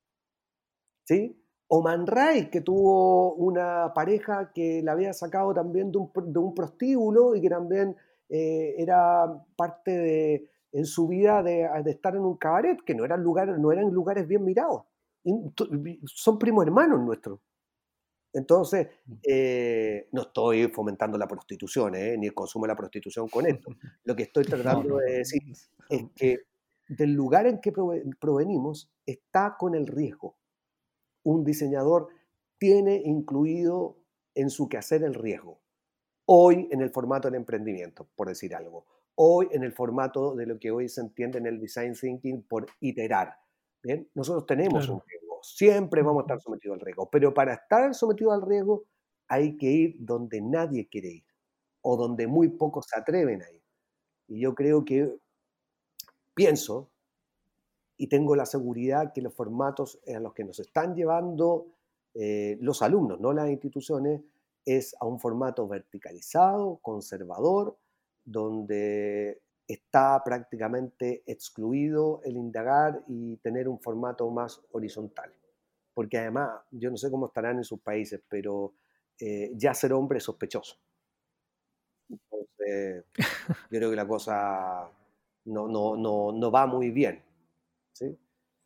[SPEAKER 3] ¿Sí? O Man Ray, que tuvo una pareja que la había sacado también de un, de un prostíbulo y que también eh, era parte de, en su vida de, de estar en un cabaret, que no eran lugares, no eran lugares bien mirados. Y son primos hermanos nuestros. Entonces, eh, no estoy fomentando la prostitución, eh, ni el consumo de la prostitución con esto. Lo que estoy tratando no, no, de decir no. es que del lugar en que provenimos está con el riesgo. Un diseñador tiene incluido en su quehacer el riesgo. Hoy en el formato del emprendimiento, por decir algo. Hoy en el formato de lo que hoy se entiende en el design thinking por iterar. ¿Bien? Nosotros tenemos un
[SPEAKER 2] Claro.
[SPEAKER 3] riesgo, siempre vamos a estar
[SPEAKER 2] Ujú.
[SPEAKER 3] sometidos al riesgo, pero para estar sometidos al riesgo hay que ir donde nadie quiere ir o donde muy pocos se atreven a ir. Y yo creo que pienso y tengo la seguridad que los formatos a los que nos están llevando eh, los alumnos, no las instituciones, es a un formato verticalizado, conservador, donde está prácticamente excluido el indagar y tener un formato más horizontal. Porque además, yo no sé cómo estarán en sus países, pero eh, ya ser hombre es sospechoso. Entonces, yo creo que la cosa no, no, no, no va muy bien. ¿Sí?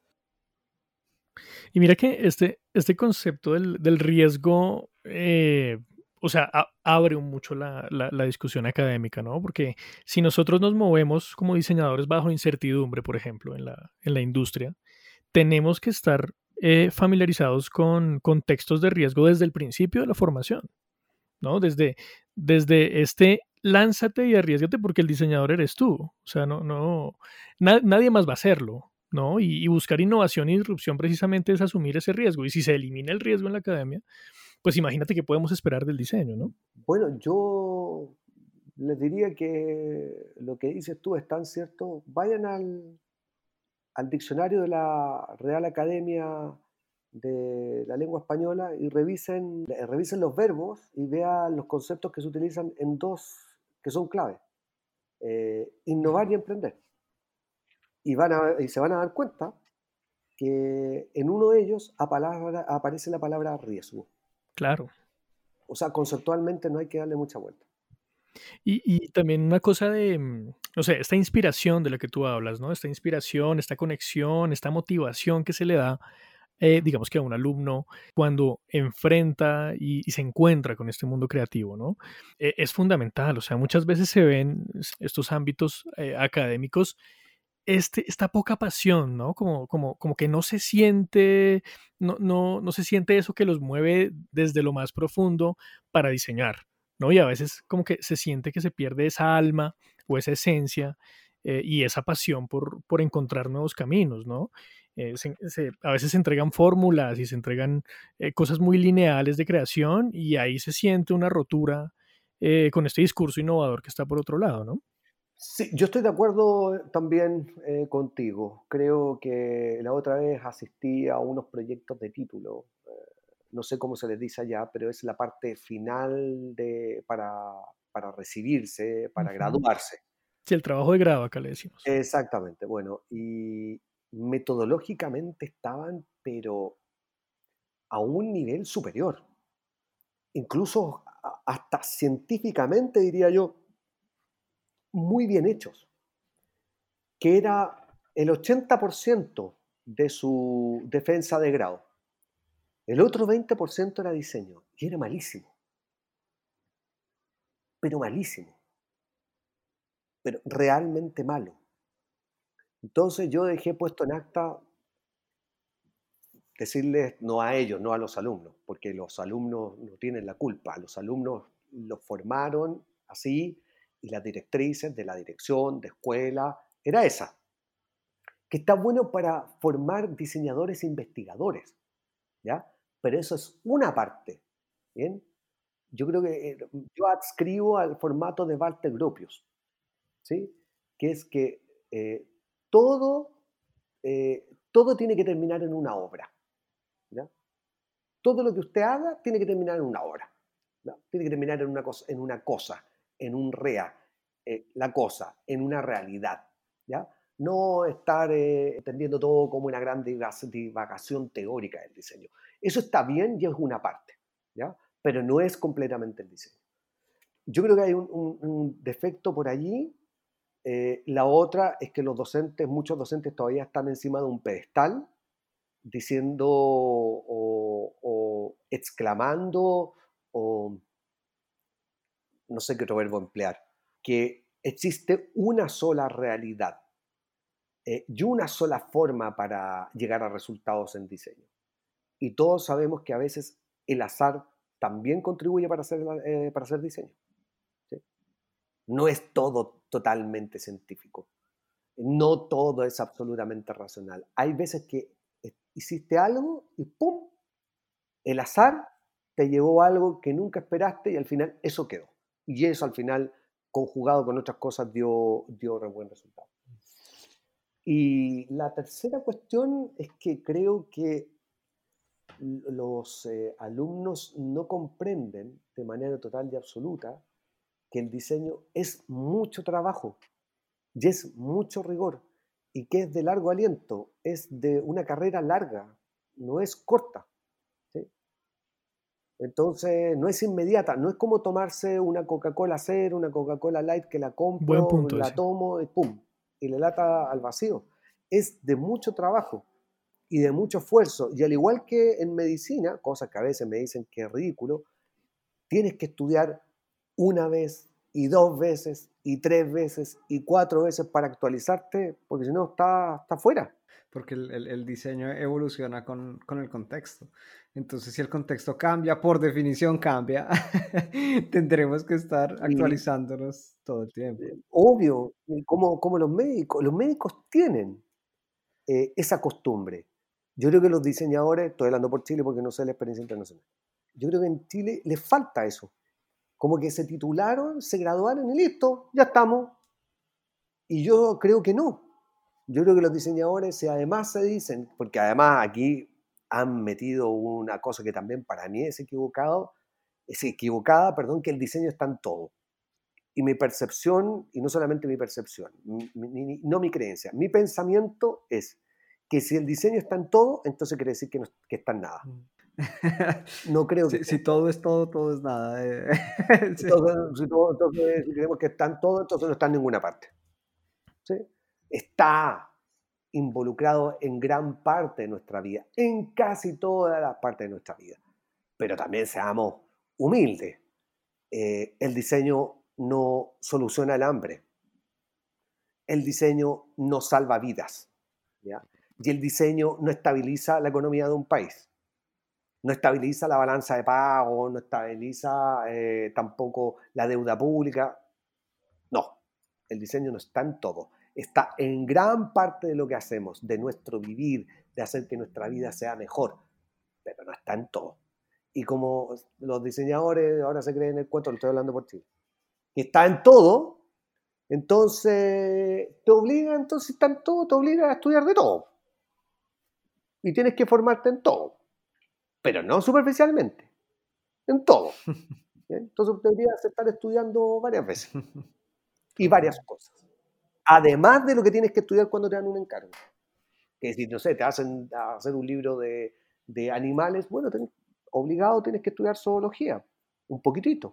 [SPEAKER 2] Y mira que este, este concepto del, del riesgo, eh, o sea, a- abre mucho la, la- la discusión académica, ¿no? Porque si nosotros nos movemos como diseñadores bajo incertidumbre, por ejemplo, en la, en la industria, tenemos que estar eh, familiarizados con contextos de riesgo desde el principio de la formación, ¿no? Desde, desde este lánzate y arriesgate porque el diseñador eres tú. O sea, no, no, na- nadie más va a hacerlo, ¿no? Y, y buscar innovación y disrupción precisamente es asumir ese riesgo. Y si se elimina el riesgo en la academia, pues imagínate qué podemos esperar del diseño, ¿no?
[SPEAKER 3] Bueno, yo les diría que lo que dices tú es tan cierto. Vayan al, al diccionario de la Real Academia de la Lengua Española y revisen, eh, revisen los verbos y vean los conceptos que se utilizan en dos que son clave. Eh, innovar y emprender. Y, van a, y se van a dar cuenta que en uno de ellos apalabra- aparece la palabra riesgo.
[SPEAKER 2] Claro.
[SPEAKER 3] O sea, conceptualmente no hay que darle mucha vuelta.
[SPEAKER 2] Y, y también una cosa de, mm, no sé, esta inspiración de la que tú hablas, ¿no? Esta inspiración, esta conexión, esta motivación que se le da, eh, digamos que a un alumno cuando enfrenta y, y se encuentra con este mundo creativo, ¿no? Eh, es fundamental, o sea, muchas veces se ven s- estos ámbitos eh, académicos, este, esta poca pasión, ¿no? Como, como, como que no se siente, no, no, no se siente eso que los mueve desde lo más profundo para diseñar, ¿no? Y a veces como que se siente que se pierde esa alma o esa esencia eh, y esa pasión por, por encontrar nuevos caminos, ¿no? Eh, se- se- a veces se entregan fórmulas y se entregan eh, cosas muy lineales de creación y ahí se siente una rotura eh, con este discurso innovador que está por otro lado, ¿no?
[SPEAKER 3] Sí, yo estoy de acuerdo también eh, contigo. Creo que la otra vez asistí a unos proyectos de título. eh, no sé cómo se les dice allá, pero es la parte final de, para, para recibirse, para
[SPEAKER 2] Ujú.
[SPEAKER 3] graduarse.
[SPEAKER 2] Sí, el trabajo de grado acá le decimos.
[SPEAKER 3] Exactamente. Bueno, y metodológicamente estaban, pero a un nivel superior. Incluso a- hasta científicamente, diría yo, muy bien hechos. Que era el ochenta por ciento de su defensa de grado. El otro veinte por ciento era diseño. Y era malísimo, pero malísimo, pero realmente malo. Entonces yo dejé puesto en acta decirles no a ellos, no a los alumnos, porque los alumnos no tienen la culpa. Los alumnos los formaron así y las directrices de la dirección, de escuela, era esa, que está bueno para formar diseñadores e investigadores, ¿ya? Pero eso es una parte, ¿bien? Yo creo que eh, yo adscribo al formato de Walter Gropius, ¿sí? Que es que eh, todo, eh, todo tiene que terminar en una obra, ¿ya? Todo lo que usted haga tiene que terminar en una obra, ¿no? Tiene que terminar en una cosa, en una cosa, en un rea, eh, la cosa, en una realidad, ¿ya? No estar eh, entendiendo todo como una gran divas- divagación teórica del diseño. Eso está bien y es una parte, ¿ya? Pero no es completamente el diseño. Yo creo que hay un, un- un defecto por allí. Eh, la otra es que los docentes, muchos docentes todavía están encima de un pedestal diciendo o, o exclamando o no sé qué otro verbo emplear, que existe una sola realidad eh, y una sola forma para llegar a resultados en diseño. Y todos sabemos que a veces el azar también contribuye para hacer, eh, para hacer diseño. ¿Sí? No es todo totalmente científico. No todo es absolutamente racional. Hay veces que hiciste algo y ¡pum! El azar te llevó a algo que nunca esperaste y al final eso quedó. Y eso al final, conjugado con otras cosas, dio, dio re buen resultado. Y la tercera cuestión es que creo que los eh, alumnos no comprenden de manera total y absoluta que el diseño es mucho trabajo y es mucho rigor y que es de largo aliento, es de una carrera larga, no es corta. ¿Sí? Entonces, no es inmediata, no es como tomarse una Coca-Cola cero, una Coca-Cola light que la
[SPEAKER 2] Buen
[SPEAKER 3] compro,
[SPEAKER 2] punto
[SPEAKER 3] la
[SPEAKER 2] ese.
[SPEAKER 3] tomo y pum, y la lata al vacío. Es de mucho trabajo y de mucho esfuerzo. Y al igual que en medicina, cosas que a veces me dicen que es ridículo, tienes que estudiar una vez y dos veces y tres veces y cuatro veces para actualizarte, porque si no, está, está fuera.
[SPEAKER 1] Porque el, el- el diseño evoluciona con, con el contexto. Entonces, si el contexto cambia, por definición cambia, tendremos que estar
[SPEAKER 3] Y
[SPEAKER 1] actualizándonos todo el tiempo.
[SPEAKER 3] eh, obvio, y como, como los médicos, los médicos tienen eh, esa costumbre. Yo creo que los diseñadores, estoy hablando por Chile porque no sé la experiencia internacional, yo creo que en Chile les falta eso. Como que se titularon, se graduaron y listo, ya estamos. Y yo creo que no. Yo creo que los diseñadores, si además se dicen, porque además aquí han metido una cosa que también para mí es equivocado, es equivocada, perdón, que el diseño está en todo. Y mi percepción, y no solamente mi percepción, mi- mi- no mi creencia, mi pensamiento es que si el diseño está en todo, entonces quiere decir que, no, que está en nada.
[SPEAKER 1] Mm.
[SPEAKER 3] No creo que
[SPEAKER 1] Si,
[SPEAKER 3] esté
[SPEAKER 1] si
[SPEAKER 3] en todo.
[SPEAKER 1] todo es todo, todo es nada. eh. Sí.
[SPEAKER 3] Entonces, si, todo- entonces, si creemos que está en todo, entonces no está en ninguna parte. ¿Sí? Está involucrado en gran parte de nuestra vida, en casi todas las partes de nuestra vida. Pero también seamos humildes. Eh, el diseño no soluciona el hambre. El diseño no salva vidas. ¿Ya? Y el diseño no estabiliza la economía de un país. No estabiliza la balanza de pago, no estabiliza eh, tampoco la deuda pública. No, el diseño no está en todo. Está en gran parte de lo que hacemos, de nuestro vivir, de hacer que nuestra vida sea mejor, pero no está en todo. Y como los diseñadores ahora se creen el cuento, lo estoy hablando por Chile, que está en todo, entonces te obliga, entonces está en todo, te obliga a estudiar de todo. Y tienes que formarte en todo, pero no superficialmente, en todo. ¿Bien? Entonces deberías estar estudiando varias veces y varias
[SPEAKER 1] Total.
[SPEAKER 3] cosas. Además de lo que tienes que estudiar cuando te dan un encargo. Que si, no sé, te hacen a hacer un libro de, de animales, bueno, ten, obligado tienes que estudiar zoología, un poquitito.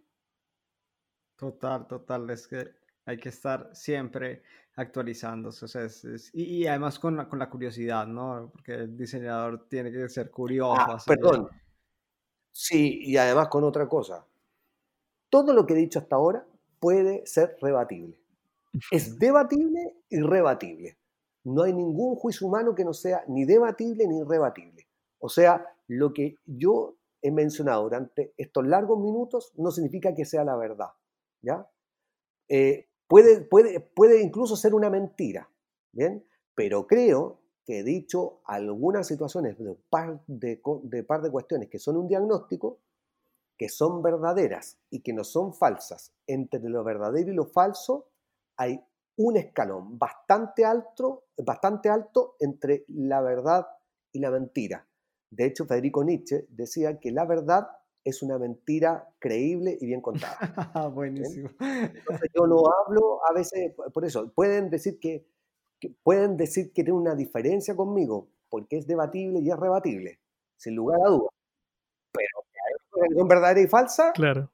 [SPEAKER 1] Total, total, es que hay que estar siempre actualizándose, o sea, es- es- y, y además con la, con la curiosidad, ¿no? Porque el diseñador tiene que ser curioso,
[SPEAKER 3] Ah,
[SPEAKER 1] así de...
[SPEAKER 3] perdón, sí, y además con otra cosa. Todo lo que he dicho hasta ahora puede ser rebatible. Es debatible y rebatible. No hay ningún juicio humano que no sea ni debatible ni rebatible. O sea, lo que yo he mencionado durante estos largos minutos no significa que sea la verdad. ¿Ya? Eh, puede, puede, puede incluso ser una mentira, ¿bien? Pero creo que he dicho algunas situaciones de par de, de par de cuestiones que son un diagnóstico, que son verdaderas y que no son falsas. Entre lo verdadero y lo falso hay un escalón bastante alto, bastante alto entre la verdad y la mentira. De hecho, Federico Nietzsche decía que la verdad es una mentira creíble y bien contada. ¿Sí?
[SPEAKER 1] Buenísimo.
[SPEAKER 3] Entonces yo no hablo a veces, por eso, pueden decir que, que pueden decir que tiene una diferencia conmigo, porque es debatible y es rebatible, sin lugar a dudas. Pero que hay cosas que son verdaderas y falsas,
[SPEAKER 2] Claro.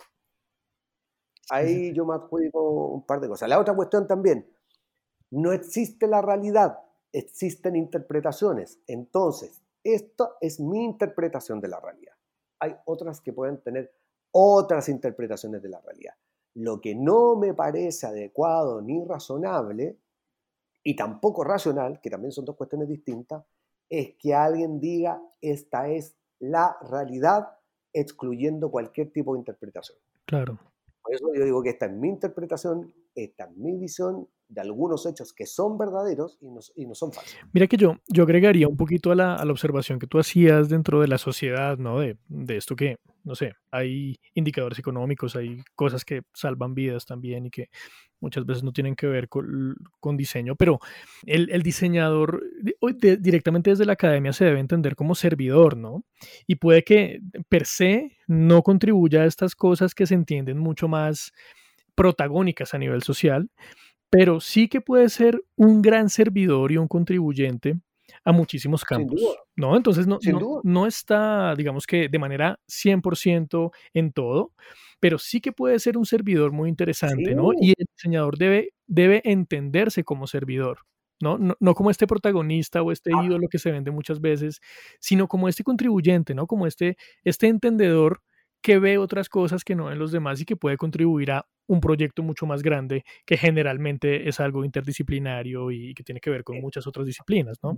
[SPEAKER 2] Sí, sí,
[SPEAKER 3] ahí yo me adjudico un par de cosas. La otra cuestión también, no existe la realidad, existen interpretaciones. Entonces, esta es mi interpretación de la realidad. Hay otras que pueden tener otras interpretaciones de la realidad. Lo que no me parece adecuado ni razonable, y tampoco racional, que también son dos cuestiones distintas, es que alguien diga esta es la realidad excluyendo cualquier tipo de interpretación.
[SPEAKER 2] Claro.
[SPEAKER 3] Por eso yo digo que esta es mi interpretación, esta es mi visión de algunos hechos que son verdaderos y no, y no son falsos.
[SPEAKER 2] Mira que yo, yo agregaría un poquito a la, a la observación que tú hacías dentro de la sociedad, ¿no? De, de esto que, no sé, hay indicadores económicos, hay cosas que salvan vidas también y que muchas veces no tienen que ver con, con diseño, pero el, el diseñador de- de- directamente desde la academia se debe entender como servidor, ¿no? Y puede que per se no contribuya a estas cosas que se entienden mucho más protagónicas a nivel social, pero sí que puede ser un gran servidor y un contribuyente a muchísimos
[SPEAKER 3] Sin duda,
[SPEAKER 2] campos, ¿no? Entonces no,
[SPEAKER 3] sin
[SPEAKER 2] no,
[SPEAKER 3] duda.
[SPEAKER 2] no está, digamos que de manera cien por ciento en todo, pero sí que puede ser un servidor muy interesante, ¿no?
[SPEAKER 3] Sí,
[SPEAKER 2] Y el diseñador debe, debe entenderse como servidor, ¿no? No, no como este protagonista o este
[SPEAKER 3] ah,
[SPEAKER 2] ídolo que se vende muchas veces, sino como este contribuyente, ¿no? Como este, este entendedor que ve otras cosas que no ven los demás y que puede contribuir a un proyecto mucho más grande que generalmente es algo interdisciplinario y que tiene que ver con
[SPEAKER 3] eh,
[SPEAKER 2] muchas otras disciplinas, ¿no?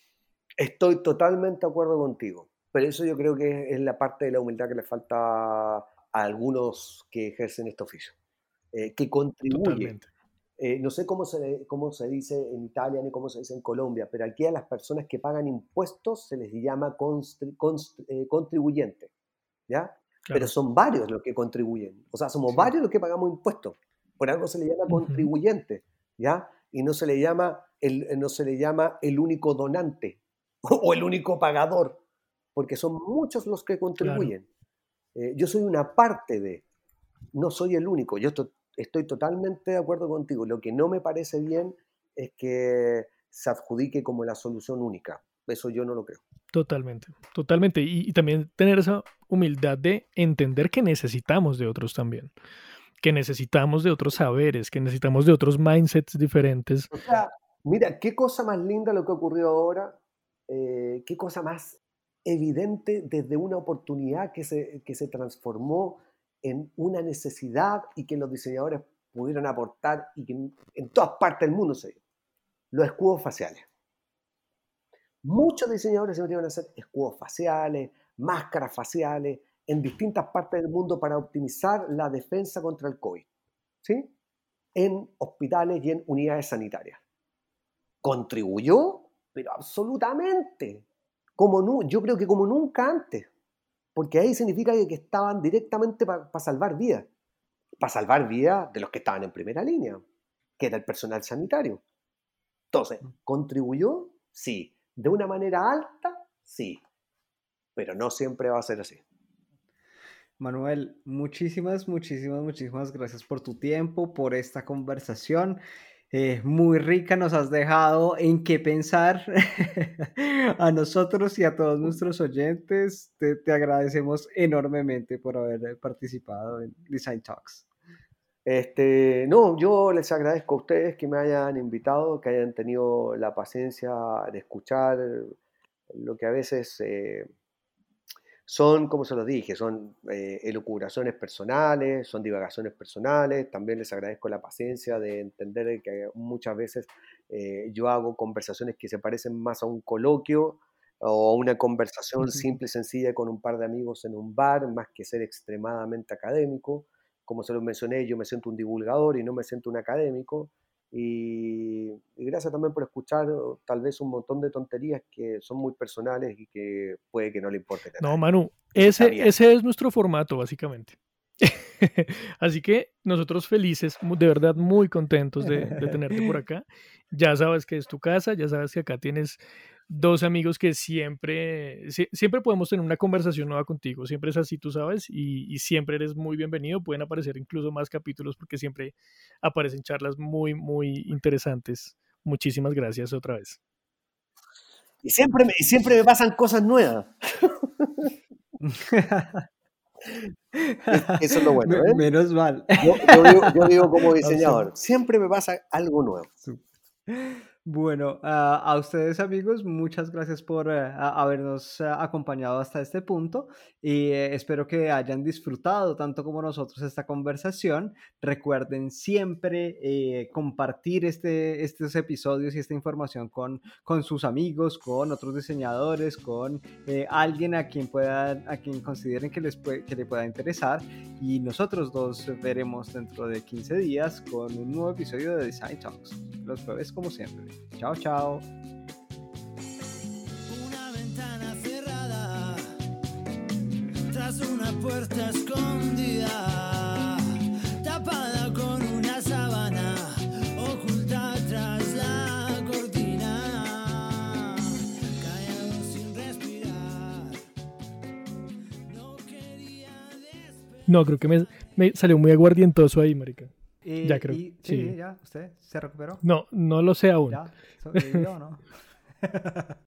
[SPEAKER 3] estoy totalmente de acuerdo contigo. Pero eso yo creo que es la parte de la humildad que le falta a algunos que ejercen este oficio, eh, que contribuye.
[SPEAKER 2] Totalmente.
[SPEAKER 3] Eh, no sé cómo se, cómo se dice en Italia ni cómo se dice en Colombia, pero aquí a las personas que pagan impuestos se les llama constri- const- eh, contribuyente, ¿ya? Pero
[SPEAKER 2] Claro.
[SPEAKER 3] son varios los que contribuyen. O sea, somos
[SPEAKER 1] Sí.
[SPEAKER 3] varios los que pagamos impuestos. Por algo se le llama
[SPEAKER 2] Ujú.
[SPEAKER 3] contribuyente, ¿ya? Y no se le llama el, no se le llama el único donante o el único pagador, porque son muchos los que
[SPEAKER 2] Claro.
[SPEAKER 3] contribuyen. Eh, yo soy una parte de, no soy el único. Yo to- estoy totalmente de acuerdo contigo. Lo que no me parece bien es que se adjudique como la solución única. Eso yo no lo creo.
[SPEAKER 2] Totalmente. Totalmente. Y, y también tener esa humildad de entender que necesitamos de otros también, que necesitamos de otros saberes, que necesitamos de otros mindsets diferentes.
[SPEAKER 3] O sea, mira, qué cosa más linda lo que ocurrió ahora, eh, qué cosa más evidente desde una oportunidad que se, que se transformó en una necesidad y que los diseñadores pudieron aportar y que en, en todas partes del mundo se dio. Los escudos faciales. Muchos diseñadores se metieron a hacer escudos faciales, máscaras faciales, en distintas partes del mundo para optimizar la defensa contra el COVID, ¿sí? En hospitales y en unidades sanitarias. ¿Contribuyó? Pero absolutamente. Como nu- yo creo que como nunca antes. Porque ahí significa que, que estaban directamente para pa salvar vidas. Para salvar vidas de los que estaban en primera línea, que era el personal sanitario. Entonces, ¿contribuyó? Sí. ¿De una manera alta? Sí. Pero no siempre va a ser así.
[SPEAKER 1] Manuel, muchísimas, muchísimas, muchísimas gracias por tu tiempo, por esta conversación. Eh, muy rica, nos has dejado en qué pensar a nosotros y a todos nuestros oyentes. Te, te agradecemos enormemente por haber participado en Design Talks.
[SPEAKER 3] Este, no, yo les agradezco a ustedes que me hayan invitado, que hayan tenido la paciencia de escuchar lo que a veces eh, son, como se los dije, son eh, elucubraciones personales, son divagaciones personales. También les agradezco la paciencia de entender que muchas veces eh, yo hago conversaciones que se parecen más a un coloquio o a una conversación simple y sencilla con un par de amigos en un bar, más que ser extremadamente académico. Como se los mencioné, yo me siento un divulgador y no me siento un académico. Y, y gracias también por escuchar tal vez un montón de tonterías que son muy personales y que puede que no le importen a
[SPEAKER 2] No,
[SPEAKER 3] nadie.
[SPEAKER 2] Manu,
[SPEAKER 3] Y eso está
[SPEAKER 2] ese,
[SPEAKER 3] bien.
[SPEAKER 2] ese es nuestro formato, básicamente. Así que nosotros felices, mu- de verdad muy contentos de, de tenerte por acá. Ya sabes que es tu casa, ya sabes que acá tienes dos amigos que siempre, sie- siempre podemos tener una conversación nueva contigo. Siempre es así, tú sabes, y, y siempre eres muy bienvenido. Pueden aparecer incluso más capítulos porque siempre aparecen charlas muy, muy interesantes. Muchísimas gracias otra vez.
[SPEAKER 3] Y siempre me, y siempre me pasan cosas nuevas. Es- eso es lo bueno,
[SPEAKER 1] Me-
[SPEAKER 3] ¿ven?
[SPEAKER 1] Menos mal.
[SPEAKER 3] Yo, yo, digo, yo digo como
[SPEAKER 1] Absol-
[SPEAKER 3] diseñador, siempre me pasa algo nuevo.
[SPEAKER 1] Su- Bueno, a a ustedes amigos, muchas gracias por eh, a- habernos eh, acompañado hasta este punto y eh, espero que hayan disfrutado tanto como nosotros esta conversación. Recuerden siempre eh, compartir este, estos episodios y esta información con, con sus amigos, con otros diseñadores, con eh, alguien a quien puedan, a quien consideren que les pue- que le pueda interesar. Y nosotros nos veremos dentro de quince días con un nuevo episodio de Design Talks. Los jueves como siempre. Chao, chao.
[SPEAKER 4] Una ventana cerrada, tras una puerta escondida, tapada con una sábana, oculta tras la cortina, callado sin respirar. No quería despertar.
[SPEAKER 2] No, creo que me, me salió muy aguardientoso ahí, marica.
[SPEAKER 1] Eh,
[SPEAKER 2] Ya creo,
[SPEAKER 1] y, sí,
[SPEAKER 2] sí.
[SPEAKER 1] ya, ¿usted se recuperó?
[SPEAKER 2] No, no lo sé aún.
[SPEAKER 1] ¿Ya? ¿Sobrevivió o no?